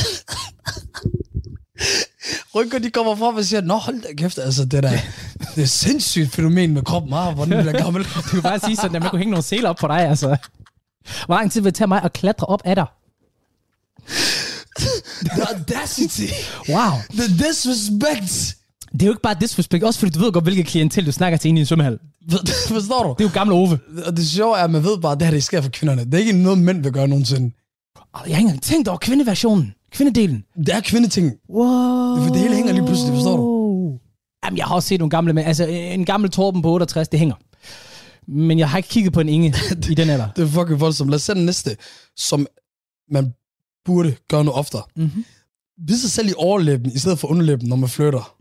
Rynker, de kommer frem og siger, nå, hold da kæft, altså det er et sindssygt fænomen med kroppen, hvordan du bliver gammel. Du kan bare sige sådan, at man kunne hænge nogle seler op på dig, altså. Hvor lang tid vil det tage mig at klatre op af dig? The audacity. Wow. The disrespect. Det er jo ikke bare disrespect, også fordi du ved godt, hvilket klientel du snakker til inde i en svømmehal. Forstår du? Det er jo gamle Ove. Og det sjove er, at man ved bare, at det her det sker for kvinderne. Det er ikke noget, mænd vil gøre nogensinde. Jeg har ikke engang tænkt over kvindeversionen. Kvindedelen. Det er kvindeting. Wow. Det hele hænger lige pludselig, forstår du? Jamen, jeg har også set nogle gamle mænd. Altså, en gammel Torben på 68, det hænger. Men jeg har ikke kigget på en Inge i den alder. Det er fucking voldsomt. Lad os se den næste, som man burde gøre noget oftere. Vis sig selv i overlæben, i stedet for underlæben, når man flytter.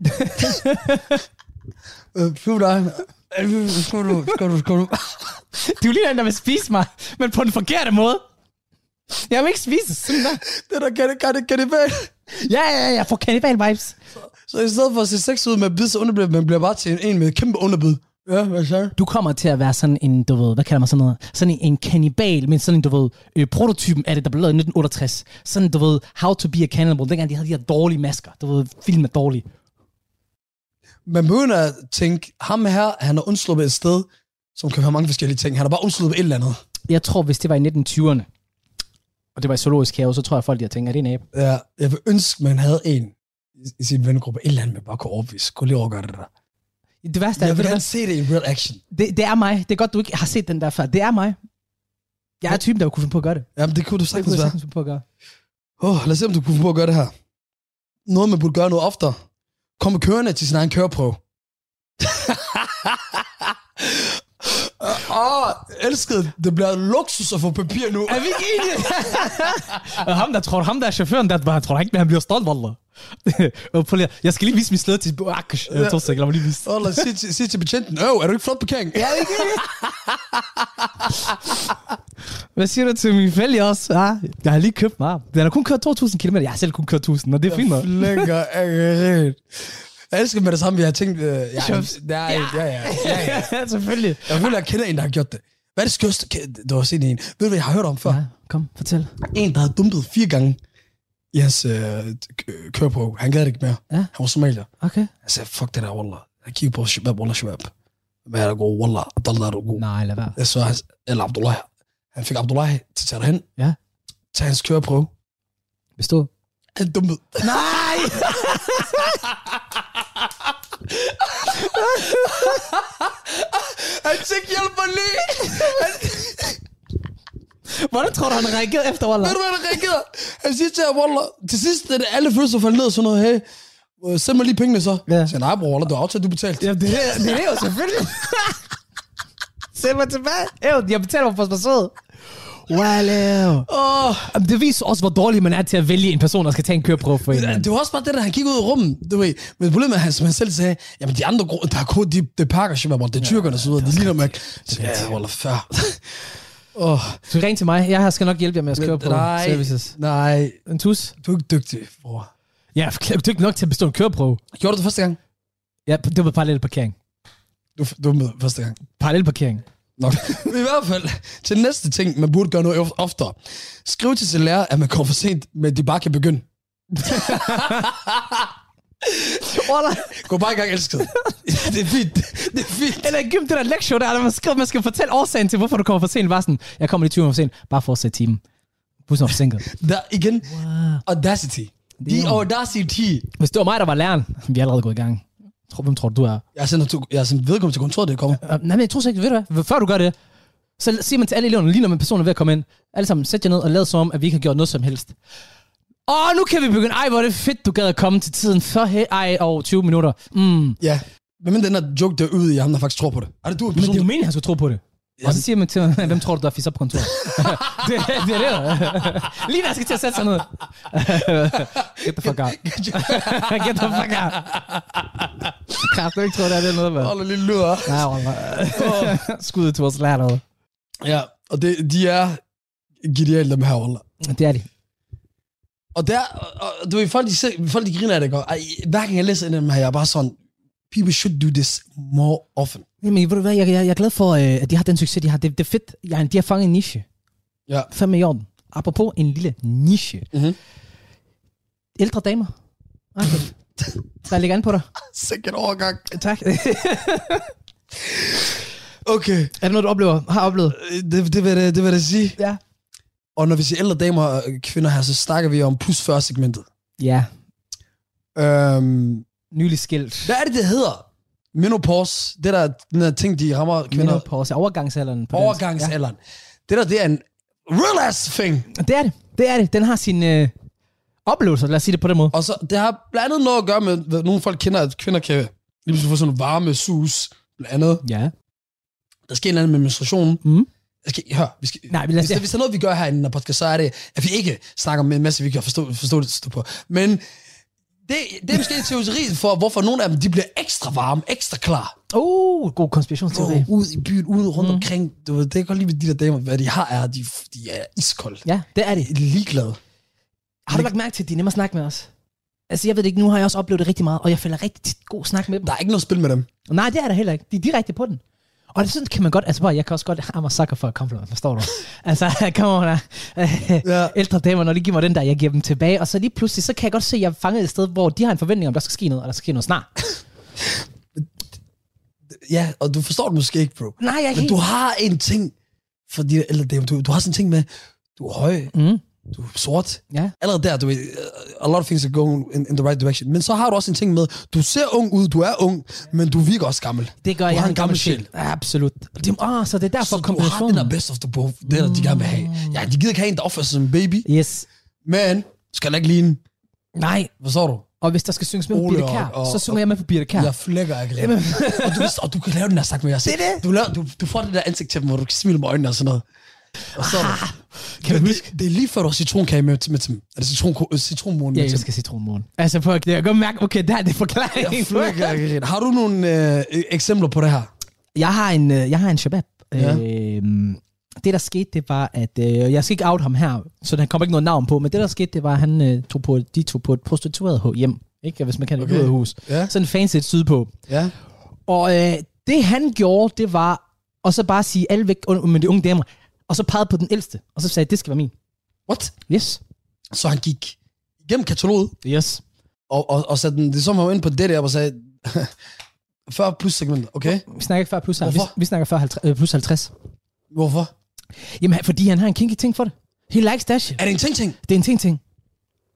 Flyv dig. Skål du. Du er lige den, der vil spise mig, men på den forkerte måde. Jeg vil ikke spise sådan der. Det der kannibal. Ja, jeg får kannibal-vibes. Så i stedet for at se sex ud med at bide sig underbid, man bliver bare til en med kæmpe underbid. Ja, hvad så? Du kommer til at være sådan en, du ved, hvad kalder man sådan noget? Sådan en kannibal, men sådan en, du ved, prototypen af det, der blev lavet i 1968. Sådan, du ved, How to be a Cannibal. Dengang de havde de her dårlige masker. Du ved, film er dårlige. Man begynder at tænke, ham her, han har undsluppet et sted, som kan have mange forskellige ting. Han har bare undsluppet et eller andet. Jeg tror, hvis det var i 1920'erne, og det var i zoologisk have, så tror jeg, folk de har tænkt, at det er en abe. Ja, jeg vil ønske, man havde en i sin vennegruppe. Et eller andet, man bare kunne overbevise. Kunne lige overgøre det der. Det værste er, jeg vil gerne se det i real action. Det er mig. Det er godt, du ikke har set den der før. Det er mig. Jeg er typen, der kunne finde på at gøre det. Jamen, det kunne du sagtens være. Finde på at gøre. Lad os se, om du kunne finde på at gøre det her. Noget, man burde gøre noget oftere. Komme kørende til sin egen køreprøve. Elskede, det bliver luksus at få papir nu. Er vi ikke enige? ham der er chaufføren, der tror ikke, at han bliver stolt, Wallah. Jeg skal lige vise min slæde til Akash. Lad mig lige vise. Sig til betjenten, er du ikke flot parkering? Ja, ikke. Hvad siger du til min fælge også? Jeg har lige købt mig. Den har kun kørt 2.000 km. Jeg har selv kun kørt 1.000, og det er fint nok. Flækker akkurat. Jeg elsker med det samme, vi har tænkt. Ja, selvfølgelig. Jeg føler, jeg kender en, der har gjort det. Hvad er det skørste? Du har set en. Ved du, hvad jeg har hørt om før? Ja, kom, fortæl. En, der havde dumpet 4 gange i hans køreprøve. Han gad det ikke mere. Ja. Han var somalier. Okay. Jeg sagde, fuck det der, wallah. Jeg kigger på Shabab, wallah, Shabab. Hvad er der god, wallah? Abdallah, er du god? Nej, lad være. Jeg så, eller Abdullah. Han fik Abdullah til at tage derhen. Ja. Tage hans køreprøve. Bestod. Han dumpet. Nej! Han tænkte, hjælp mig lige. Hvordan tror du, han reagerede efter, Wallah? Ved du, hvad han reagerede? Han siger til ham, Wallah, til sidst, da alle følelser faldt ned og sådan noget, hey, send mig lige pengene så. Ja. Jeg siger, nej, bror, du har aftalt, du betalte. Ja, det er jo selvfølgelig. Send mig tilbage. Jeg betaler mig for sponsoret. Wow. Det viser også, hvor dårlig man er til at vælge en person, der skal tage en køreprøve for en. Det var også bare det, der han kiggede ud i rummet, du ved. Men problemet er, som han selv sagde, jamen de andre, der er kun de pakker, det er tyrkerne og så videre, de ligner mig. Så ja, Wallah, fair. Så ring til mig. Jeg skal nok hjælpe jer med at skrive på services. Nej. En tus. Du er ikke dygtig, bror. Ja, du er dygtig nok til at bestå en køreprøve. Gjorde du det første gang? Ja, det var parallel parkering. Du var med første gang. Parallel parkering. Nå. I hvert fald, til næste ting, man burde gøre noget oftere. Skriv til sin lærer, at man kommer for sent, men de bare kan begynde. Gå bare i gang, elsket. Det er fint. Det er fint. Eller gym det der lektion der man skal fortælle årsagen til, hvorfor du kommer for sent. Bare sådan, jeg kommer lige 20 minutter for sent. Bare fortsæt timen. Bussen var forsinket. Der igen, audacity. The audacity. Hvis det var mig, der var læreren, vi er allerede gået i gang. Hvem tror du er? Jeg er sådan vedkommende til kontoret, det kommer. Nej, men jeg tror ikke, ved du hvad? Før du gør det, så siger man til alle eleverne, lige når en person er ved at komme ind, alle sammen, sæt jer ned og lad som om, at vi ikke har gjort noget som helst. Nu kan vi begynde. Ej, hvor er det fedt, du gad at komme til tiden før over 20 minutter. Ja, men den der joke derude i ham, der faktisk tror på det. Er det du? Men det er jo meningen, han skal tro på det. Ja. Og så siger man til mig, hvem tror du, der er fisser på kontoret? det er det. Lige når jeg skal til at sætte sig ned. Get the fuck out. Get the fuck out. Kraft, du ikke tror, det er noget, hvad? Hold lille luder. Nej, skuddet til vores lærere. Ja, og de er geniale, dem her, Wallah. Det er de. Og du ved, folk de griner af det, og hver gang jeg læser ind af dem her, jeg er bare sådan, people should do this more often. Jamen, ved du hvad, jeg er glad for, at de har den succes, de har. Det er fedt. Ja, de har fanget en niche. Ja. 5 i orden. Apropos en lille niche. Mm-hmm. Ældre damer. Der ligger an på dig. Sikkert overgang. Tak. Okay. Er det noget, du har oplevet? Det vil jeg sige. Ja. Og når vi siger ældre damer og kvinder her, så snakker vi om plus 40 segmentet. Ja. Nylig skilt. Hvad er det hedder? Menopause. Det der, den der ting, de rammer kvinder. Menopause. Overgangsalderen. Overgangsalderen. Ja. Det er en real ass thing. Det er det. Den har sine oplevelser, lad os sige det på den måde. Og så, det har blandt andet noget at gøre med, hvad nogle folk kender, at kvinder kan lige pludselig få sådan en varme sus, blandt andet. Ja. Der sker en eller anden med menstruationen. Mm. Hvis der er noget, vi gør herinde i podcast, så er det, at vi ikke snakker med en masse, vi kan forstå det på. Men det er måske en teori for, hvorfor nogle af dem, de bliver ekstra varme, ekstra klar. God konspirationsteori. Ud i byen, rundt omkring. Du ved, det kan godt lide ved de der damer, hvad de har er, de er iskolde. Ja, det er de. Ligeglade. Har du lagt mærke til, at de er nemme at snakke med os? Altså, jeg ved ikke, nu har jeg også oplevet det rigtig meget, og jeg føler rigtig tit god snak med dem. Der er ikke noget spil med dem. Nej, det er der heller ikke. De er direkte på den. Og det sådan kan man godt, altså bare, jeg kan også godt, I'm a sucker for a compliment, forstår du? Altså, kommer der ældre damer, når de giver mig den der, jeg giver dem tilbage, og så lige pludselig, så kan jeg godt se, at jeg er fanget et sted, hvor de har en forventning om, der skal ske noget, og der skal ske noget snart. Ja, og du forstår det måske ikke, bro. Nej, jeg men du har en ting for de ældre damer, du har sådan en ting med, du er høj, du er sort. Ja. Allerede der, du ved, a lot of things are going in the right direction. Men så har du også en ting med, du ser ung ud, du er ung, men du virker også gammel. Det gør jeg. Du har en gammel sjæl. Absolut. Så det er derfor så du har den der best of the both, det der, de gerne vil have. Ja, de gider ikke have en, der opfører sig som en baby. Yes. Men, skal ikke ligne. Nej. Hvad så du? Og hvis der skal synges med på Birte Kjær, så synger jeg med på Birte Kjær. Jeg flækker ikke lidt. Og du kan lave den der sagt med jer. Det er det. Du får det der ansigt til dem, hvor du kan smile med øjnene og sådan noget. Og så det er lige før du har citronkage med til dem. Er det citronmåne? Ja, jeg skal citronmåne. Altså, jeg kan godt mærke, okay, der er det forklaring. Har du nogle eksempler på det her? Jeg har en shabab. Ja. Det der skete, det var, at jeg skal ikke out ham her, så der kommer ikke noget navn på, men det der skete, det var, at han tog på et prostitueret hjem, ikke? Hvis man kan det, hus. Ja. Sådan fancy et sydpå. Ja. Og det han gjorde, det var at så bare sige alle væk med de unge damer, og så pegede på den ældste, og så sagde, det skal være min. What? Yes. Så han gik igennem kataloget? Yes. Og satte den, det som han var inde på det der, og sagde, 40 plus segmenter, okay? Vi snakker ikke 40 plus her, vi snakker 40 plus 50. Hvorfor? Jamen, fordi han har en kinky ting for det. He likes that shit. Er det en ting? Det er en ting.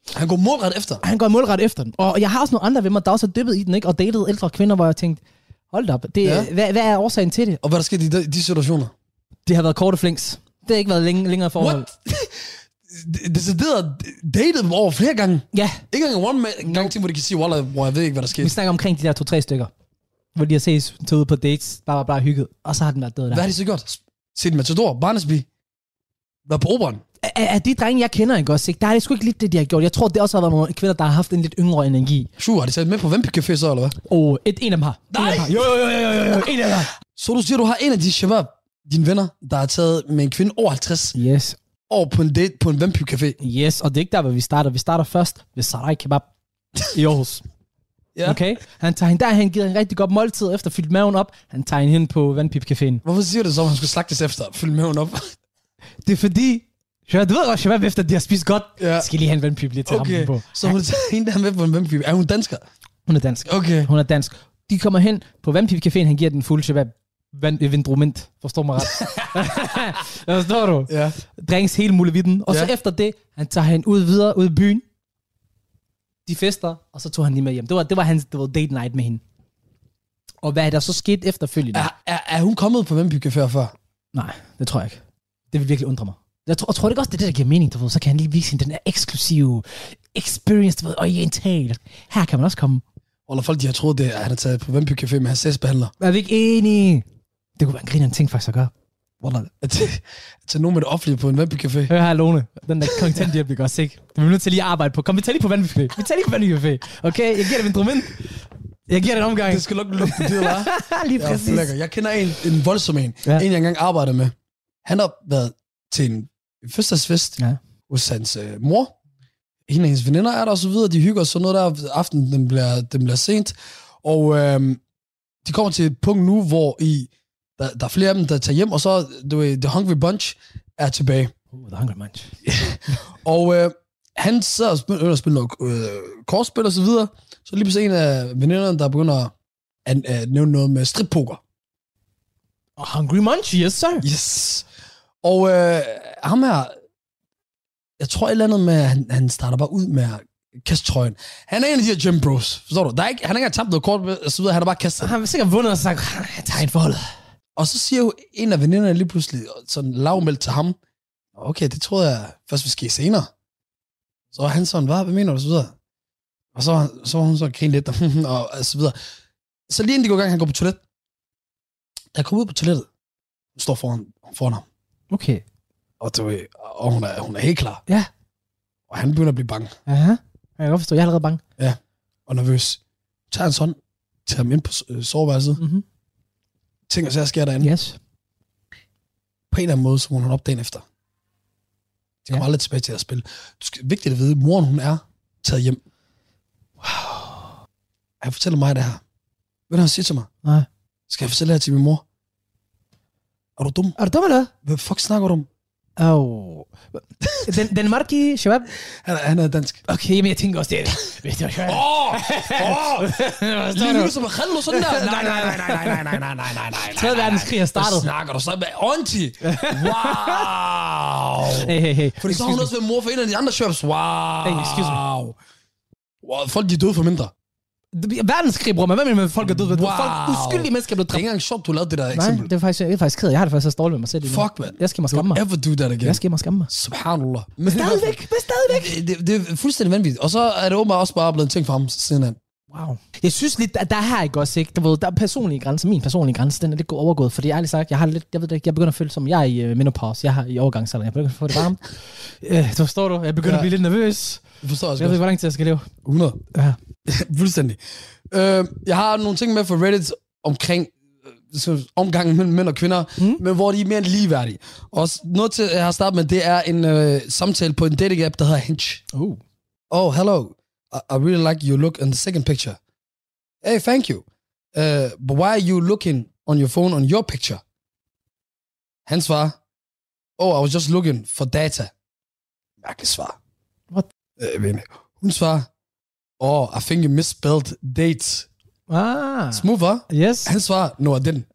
Han går målret efter. Han går målret efter den. Og jeg har også nogle andre ved mig, der også er dyppet i den, ikke? Og datet ældre kvinder, hvor jeg tænkte, hold da op, hvad er årsagen til det? Og hvad der skete i de situationer? Det har været korte flings. Det har ikke været længere forhold. What? Decideret datet dem over flere gange? Ja. Ikke engang en gang til, hvor de kan sige, Wallah, hvor jeg ved ikke, hvad der skete. Vi snakker omkring de der 2-3 stykker. Hvor de har ses, taget ud på dates, bare hygget. Og så har den været død der. Hvad har de så gjort? Set Matador, Barnesby, været på operan. Af de drenge, jeg kender, ikke også, ikke? Der er det sgu ikke lidt det, de har gjort. Jeg tror, det også har været nogle kvinder, der har haft en lidt yngre energi. Har de taget med på Vampy Café så, eller hvad? En af dem har. Nej! Jo, en af dem har. Så du siger, du har en af de shabab, dine venner, der har taget med en kvinde over 50 Yes. over på en date på en Vampy Café. Yes, og det er ikke der, hvor vi starter. Vi starter først ved Sarai Kebab i Aarhus. Ja. Okay? Han tager hende derhen, giver en rigtig godt måltid efter, fyldt maven op. Han tager hende hen på Vandpip-caféen. Hvorfor siger du så, at han skulle slagtes efter at fylde maven op? Det er fordi, du ved godt, Shabab, efter de har spist godt, skal lige have en vandpip lige til rammen på. Så hun tager hende der med på en vandpip. Er hun dansker? Hun er dansk. Okay. Hun er dansk. De kommer hen på Vandpip-caféen, han giver den fulde Shabab vindrument. Forstår mig ret. Forstår du? Ja. Drinks hele muligheden. Og så efter det, han tager hende ud i byen. De fester, og så tog han lige med hjem. Det var hans date night med hende. Og hvad er der så sket efterfølgende? Er hun kommet på Vampy Café før? Nej, det tror jeg ikke. Det vil virkelig undre mig. Jeg tror ikke også, det er det, der giver mening, du ved. Så kan han lige vise hende den der eksklusive experience, du ved, oriental. Her kan man også komme. Eller folk, de har troet, at han har taget på Vampy Café med hans sagsbehandler. Er vi ikke enige? Det kunne være en grinerende ting faktisk at gøre. At tage nogen med det offentlige på en Vampy Café. Hør her, Lone. Den der kontanthjælp, ikke også, ikke? Du er nødt til lige at arbejde på. Kom, vi tager lige på Vampy Café. Vi tager lige på Vampy Café. Okay, jeg giver dig min instrument. Jeg giver dig en omgang. Det skal nok lukke det, eller? Lige præcis. Ja, jeg kender en voldsom en. Ja. En, jeg engang arbejder med. Han har været til en fødselsdagsfest hos hans mor. Hende og hendes veninder er der og så videre. De hygger sådan noget der. Aftenen, den bliver sent. Og de kommer til et punkt nu, hvor der er flere af dem, der tager hjem, og så The Hungry Bunch er tilbage. The Hungry Bunch. Og han sidder og spiller noget kortspil og så videre. Så lige pludselig en af veninderne, der begynder at nævne noget med strippoker. Hungry Munch, yes sir. Yes. Og ham her, jeg tror et eller andet med, at han starter bare ud med at kaste trøjen. Han er en af de her gym bros, forstår du? Han har ikke engang tabt noget kort og så videre, han har bare kastet. Han har sikkert vundet og sagt, jeg tager en forhold. Og så siger jo en af veninderne lige pludselig sådan lavmældt til ham, okay, det troede jeg først vil ske senere. Så var han sådan, hvad mener du, så videre? Og så var hun så grine lidt, og så videre. Så lige inden de går i gang, han går på toilet. Jeg kommer ud på toilettet. Hun står foran ham. Okay. Og hun er helt klar. Ja. Og han begynder at blive bange. Aha. Jeg kan godt forstå, jeg er allerede bange. Ja, og nervøs. Tager en sådan, tager ham ind på soveværelset. Mm-hmm. Tænker så, jeg sker derinde. Yes. På en eller anden måde, så vågner hun op dagen efter. De kommer aldrig tilbage til at spille. Vigtigt at vide, moren hun er taget hjem. Wow. Han fortæller mig det her. Hvad er det, han siger til mig? Nej. Skal jeg fortælle det her til min mor? Er du dum? Er du dum eller? Hvad fuck snakker du om? Den Marki Shabab? Han er dansk. Okay, men jeg tænker også, det er det. Lige nu som en khallo sådan der. Nej. 3. verdenskrig har startet. Hvad snakker du så med? Auntie. Wow. Hey. Fordi så har hun også været mor for en af de andre shops. Wow. Hey, excuse me. Wow, folk de er døde for mindre. Verdenskrig, bror. Hvad mener med folk er døde? Wow. Folk uskyldige mennesker blev dræbt. Det er ikke engang sjovt, du lavede det der eksempel. Nej, det er faktisk ked. Jeg har det faktisk så dårligt med mig selv. Fuck, man. Jeg skal mig skamme mig. Ever do that again. Jeg skal mig skamme mig. Subhanallah. Men stadigvæk. Det er fuldstændig vanvittigt. Og så er det åbenbart også bare blevet en ting for ham siden han. Wow. Jeg synes lidt, at der er her ikke også, ikke? Der er personlige grænser. Min personlige grænse, den er lidt overgået. Fordi ærligt sagt, jeg begynder at føle som, jeg er i menopause. Jeg har i overgangsalderen. Jeg begynder at få det varmt. Du forstår du? Jeg begynder at blive lidt nervøs. Jeg forstår også. Jeg ved ikke, hvor lang tid jeg skal leve. 100. Ja. Fuldstændig. Jeg har nogle ting med for Reddit omkring omgangen mellem mænd og kvinder, men hvor de er mere ligeværdige. Og noget til, jeg har startet med, det er en samtale på en dating app, der hedder Hinge. Oh, hello. I really like your look in the second picture. Hey, thank you. But why are you looking on your phone on your picture? Han svarer, I was just looking for data. Mærkeligt svar. What? Hun svarer, I think you misspelled dates. Smooth, hva'? Yes. Han svarer, no, I didn't.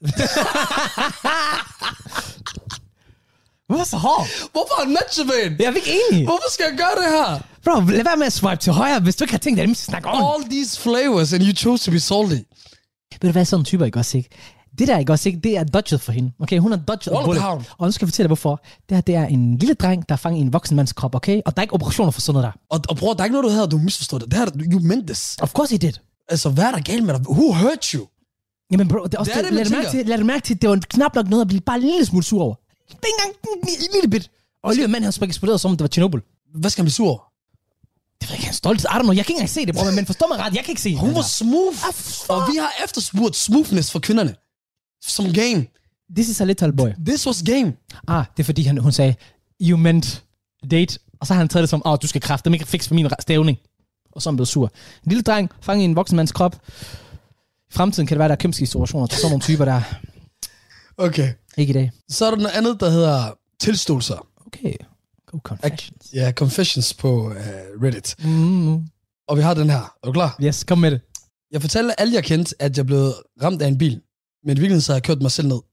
Hvorfor så hård? Hvorfor er han matchet med en? Jeg er ikke enig. Hvorfor skal jeg gøre det her? Bro, lad være med at swipe til højre, hvis du ikke har tænkt dig, at snakke om. All these flavors, and you chose to be salty. Ved du hvad, sådan en typer, ikke også, ikke? Det der, ikke også, ikke? Det er dodget for hende. Okay, hun har dodget og bullet. Og nu skal jeg fortælle dig, hvorfor. Det er en lille dreng, der er fanget i en voksen mands krop, okay? Og der er ikke operationer for sådan noget der. Og bror, der er ikke noget, du misforstår det. Det her, you meant this. Of course he did. Altså, hvad er der galt med dig? Who hurt you? Jamen bro, det er også det, lad det mærke til, det var knap nok noget at blive bare en lille smule sur over. Ikke engang en lille bit. Og lige manden, han eksploderet som om det var Chernobyl. Hvad skal han blive sur over? Det ved jeg ikke, han er stolt. I don't know, jeg kan ikke engang se det, bror, men forstå mig ret, jeg kan ikke se det. Hun var smooth, og vi har efterspurgt smoothness for kvinderne. Som game. This is a little boy. This was game. Det er fordi, hun sagde, you meant date, og så har han taget det som, du skal kræfte, ikke fikse for min stævning. Og så er han blevet sur. En lille dreng, fanget i en voksen mands krop. I fremtiden kan det være, der er kæmske situationer til sådan nogle typer, der... Okay. Ikke i dag. Så er der noget andet, der hedder tilståelser. Okay. Go confessions. Ja, confessions på Reddit. Og vi har den her. Er du klar? Yes, kom med det. Jeg fortalte alle, jeg kendte, at jeg blev ramt af en bil. Men i virkeligheden, så har jeg kørt mig selv ned.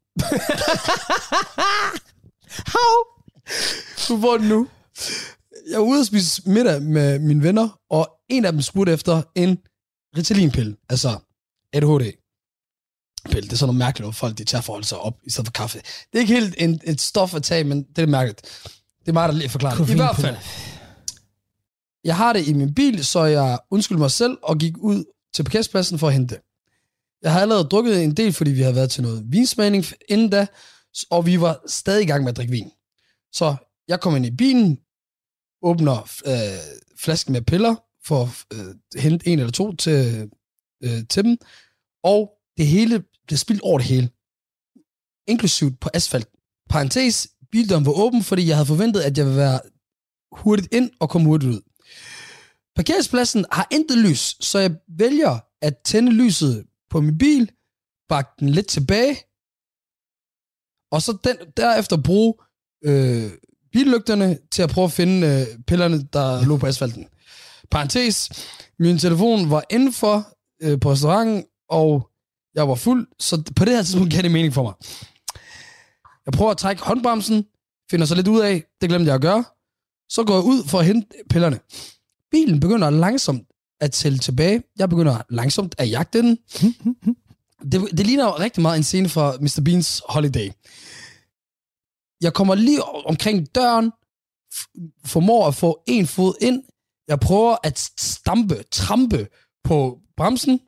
How? Du får den nu. Jeg var ude at spise middag med mine venner, og en af dem spurgte efter en Ritalin-pille. Altså ADHD-pille. Det er sådan noget mærkeligt, hvor folk de tager forhold sig op i stedet for kaffe. Det er ikke helt et stof at tage, men det er mærkeligt. Det er mig, der lige forklarer det. I hvert fald. Jeg har det i min bil, så jeg undskyldte mig selv og gik ud til parkeringspladsen for at hente det. Jeg havde allerede drukket en del, fordi vi havde været til noget vinsmagning inden da, og vi var stadig i gang med at drikke vin. Så jeg kom ind i bilen, åbner flasken med piller, for at hente en eller to til dem, og det hele blev spildt over det hele. Inklusivt på asfalt. Parentes, bildøren var åben, fordi jeg havde forventet, at jeg ville være hurtigt ind og komme hurtigt ud. Parkeringspladsen har intet lys, så jeg vælger at tænde lyset på min bil, bakke den lidt tilbage, og så derefter bruge billygterne til at prøve at finde pillerne, der lå på asfalten. Parentes, min telefon var indenfor på restauranten, og jeg var fuld, så på det her tidspunkt gav det mening for mig. Jeg prøver at trække håndbremsen, finder så lidt ud af, det glemte jeg at gøre, så går jeg ud for at hente pillerne. Bilen begynder langsomt at tælle tilbage. Jeg begynder langsomt at jagte den. Det ligner rigtig meget en scene fra Mr. Beans Holiday. Jeg kommer lige omkring døren, formår at få en fod ind. Jeg prøver at trampe på bremsen.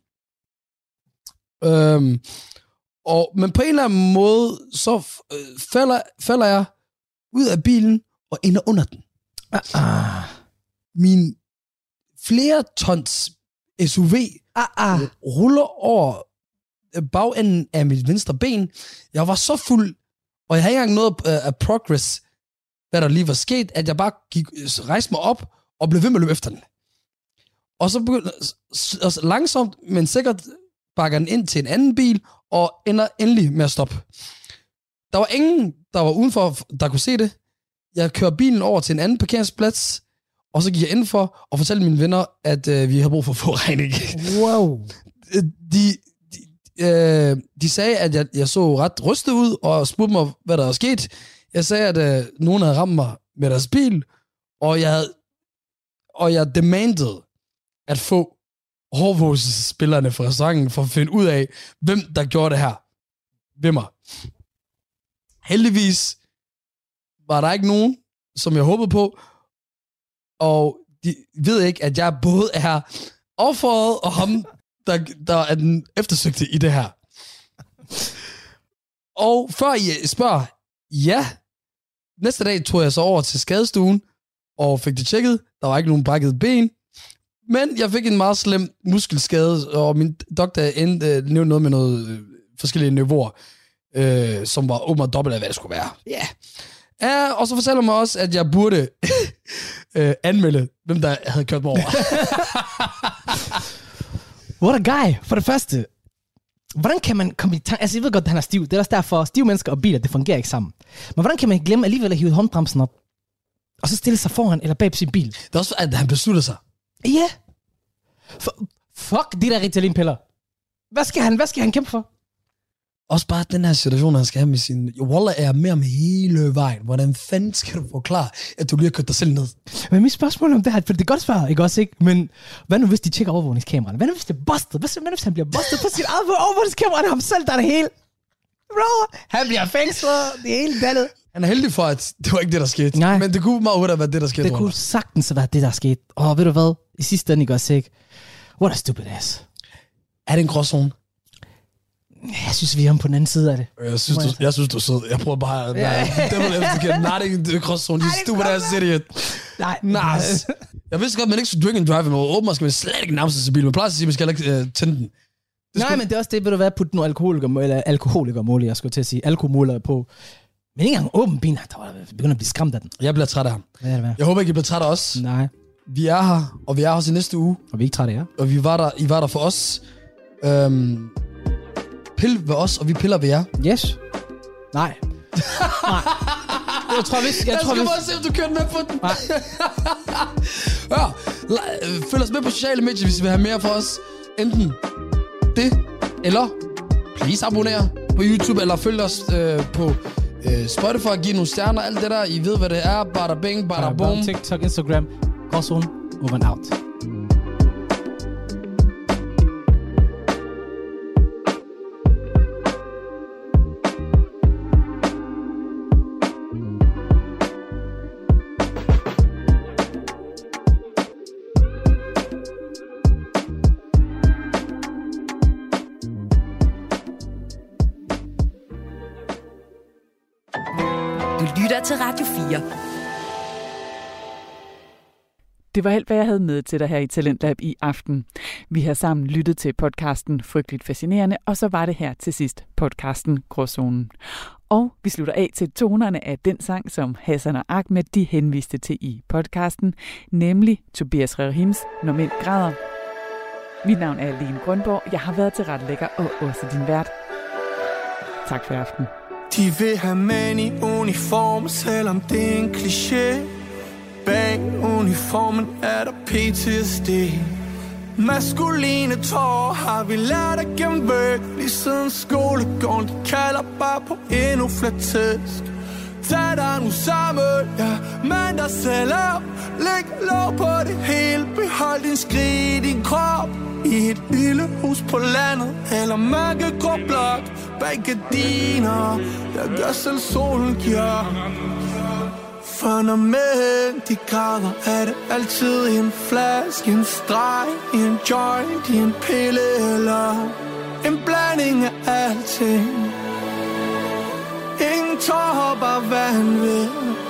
Men på en eller anden måde, så falder jeg ud af bilen og ind under den. Min flere tons SUV ruller over bagenden af mit venstre ben. Jeg var så fuld, og jeg havde ikke engang noget af progress, hvad der lige var sket, at jeg bare rejste mig op og blev ved med at løbe efter den. Og så begyndte langsomt, men sikkert bakker den ind til en anden bil, og ender endelig med at stoppe. Der var ingen, der var udenfor, der kunne se det. Jeg kører bilen over til en anden parkeringsplads, og så gik jeg indenfor og fortalte mine venner, at vi havde brug for at få regning. Wow. De sagde, at jeg så ret rystet ud, og spurgte mig, hvad der var sket. Jeg sagde, at nogen havde ramt mig med deres bil, og jeg demandede at få overvågningsspillerne fra restauranten for at finde ud af, hvem der gjorde det her ved mig. Heldigvis var der ikke nogen, som jeg håbede på, og de ved ikke, at jeg både er offeret og ham, der er den eftersøgte i det her. Og før I spørger, ja, næste dag tog jeg så over til skadestuen og fik det tjekket. Der var ikke nogen brækket ben, men jeg fik en meget slem muskelskade, og min doktor nævnte noget med noget forskellige niveauer, som var åbenbart dobbelt af, hvad det skulle være. Ja. Ja, og så fortæller mig også, at jeg burde anmelde, hvem der havde kørt mig over. What a guy, for det første. Hvordan kan man komme i tanke? Altså, jeg ved godt, at han er stiv. Det er også derfor, stive mennesker og biler, det fungerer ikke sammen. Men hvordan kan man glemme alligevel at hive håndbremsen op, og så stille sig foran eller bag på sin bil? Det er også, at han beslutter sig. Ja. Yeah. Fuck de der Ritalin-piller. Hvad skal han kæmpe for? Også bare den her situation, han skal have med sin... Wallah er mere med hele vejen. Hvordan fanden skal du forklare, at du lige har kørt dig selv ned? Men mit spørgsmål om det her, for det er godt svar, ikke også, ikke? Men hvad nu, hvis de tjekker overvågningskameraerne? Hvad nu, hvis det er busted? Hvad nu, hvis han bliver busted på sit eget overvågningskamera, og ham selv, der er det hele? Bro, han bliver fængslet, det er hele ballet. Han er heldig for, at det var ikke det, der skete. Nej. Men det kunne meget hurtigt have været det, der skete. Det kunne sagtens have været det, der skete. Ved du hvad? I sidste ende, ikke også, ikke? What a stupid ass. Er det en gråzone? Jeg synes, vi er på den anden side af det. Jeg synes, du er sød. Jeg prøver bare... Det er ikke en gråzone. You stupid ass idiot. Nej. Nice. Jeg vidste godt, man ikke skulle drink and drive, men åbenbart skal man slet ikke nærme sig til bilen. Man plejer at sige, at man skal ikke tænde den. Nej, men det er også det, vil du være, putte nogle alkoholikermål, jeg skulle til at sige, alkoholer på. Men ikke engang åben bil, der begynder at blive skræmt af den. Jeg bliver træt af ham. Jeg håber ikke, I bliver træt af os. Nej. Vi er her, og vi er også i næste uge. Og vi er ikke trætte af jer. Og I var der for os. Pil ved os, og vi piller ved jer. Yes. Nej. Jeg skal bare se, om du kører med på den. Følg os med på sociale medier, hvis I vil have mere for os. Enten det, eller please abonnere på YouTube, eller følg os på Spotify, giv nogle stjerner, alt det der. I ved, hvad det er. Bada bing, bada boom. TikTok, Instagram. Gråzone, over and out. Lytter til Radio 4. Det var alt, hvad jeg havde med til dig her i Talentlab i aften. Vi har sammen lyttet til podcasten Frygteligt Fascinerende, og så var det her til sidst podcasten Gråzonen. Og vi slutter af til tonerne af den sang, som Hassan og Ahmed de henviste til i podcasten, nemlig Tobias Rahims Når mænd græder. Mit navn er Line Grønborg. Jeg har været tilrettelægger og også din vært. Tak for i aften. De vil have mænd i uniform, selvom det er en kliché. Bag uniformen er der PTSD. Maskuline tårer har vi lært at gemme væk. Lige siden skolegården, de kalder bare på endnu flere tæsk. Tag dig nu sammen, ja, mand dig selv op. Læg lov på det hele, behold din skrig i din krop. I et lille hus på landet, eller mørkegrå blok. Bag gardiner, jeg gør selv solen giver. For når mænd de græder, er det altid i en flaske, en streg, i en joint, i en pille eller en blanding af alting. Ingen tårer, bare vanvid.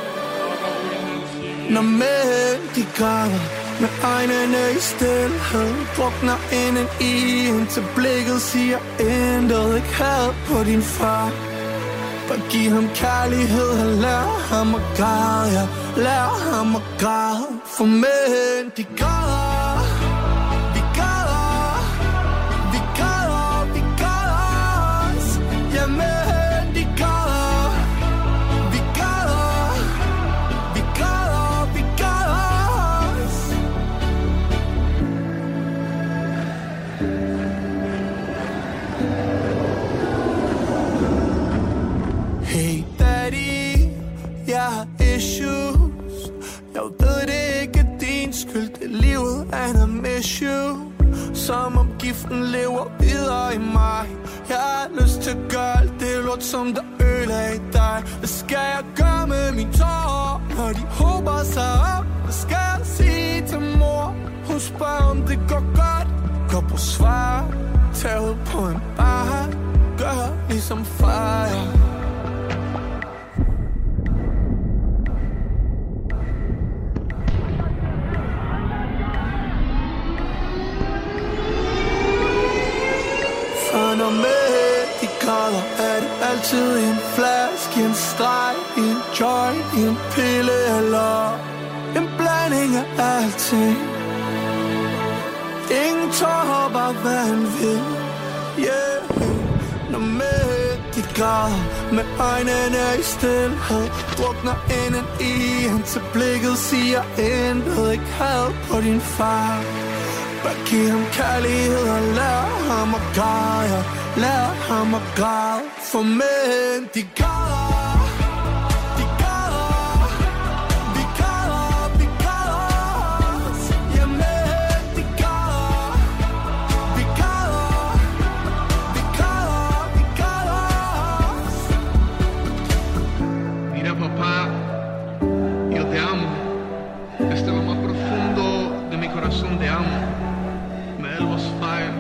Når mænd de græder, med øjnene i stilhed, drukner inden i, indtil blikket siger intet. Ikke had på din far. Bare giv ham kærlighed og lær ham at græde, ja. Lær ham at græde. For mænd de græder. Vi græder. Vi græder. Vi græder os. Ja, mænd de græder. Vi græder. Vi græder. Vi græder os. Hey daddy, jeg har issues. Jeg ved det ikke er din skyld, det livet and I miss you. Som om giften lever videre i mig. Jeg har lyst til at gøre alt det lort, som der ødelagde dig. Hvad skal jeg gøre med mine tårer, når de håber sig op? Hvad skal jeg sige til mor? Hun spørger om det går godt. Gå på svar, tag ud på en bar. Gør ligesom far. For når mænd de græder, er det altid en flaske, en streg, en joint, en pille eller en blanding af alting. Ingen tårer, bare vanvid. Yeah. Når mænd de græder, med øjnene i stilhed, drukner inden i, indtil blikket siger intet. Ikke had på din far. Bare giv ham kærlighed og lær ham ham at græde, jeg lærer ham at græde. For mænd, de græder, de græder, vi græder, vi græder. Ja, mænd, de græder, vi græder, vi græder, vi græder. Mira papá, yo te amo. Desde lo más profundo de mi corazón te amo. Med alle vores fejl.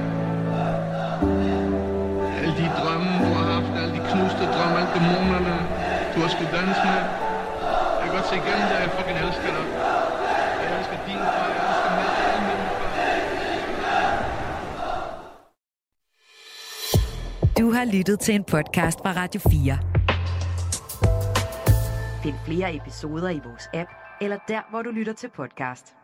Alle de drømme, du har haft. Alle de knuste drømme. Alle dæmonerne, du har skulle danse med. Jeg kan godt se igennem det, jeg fucking elsker dig. Jeg elsker din far. Jeg elsker mig. Du har lyttet til en podcast fra Radio 4. Find flere episoder i vores app, eller der, hvor du lytter til podcast.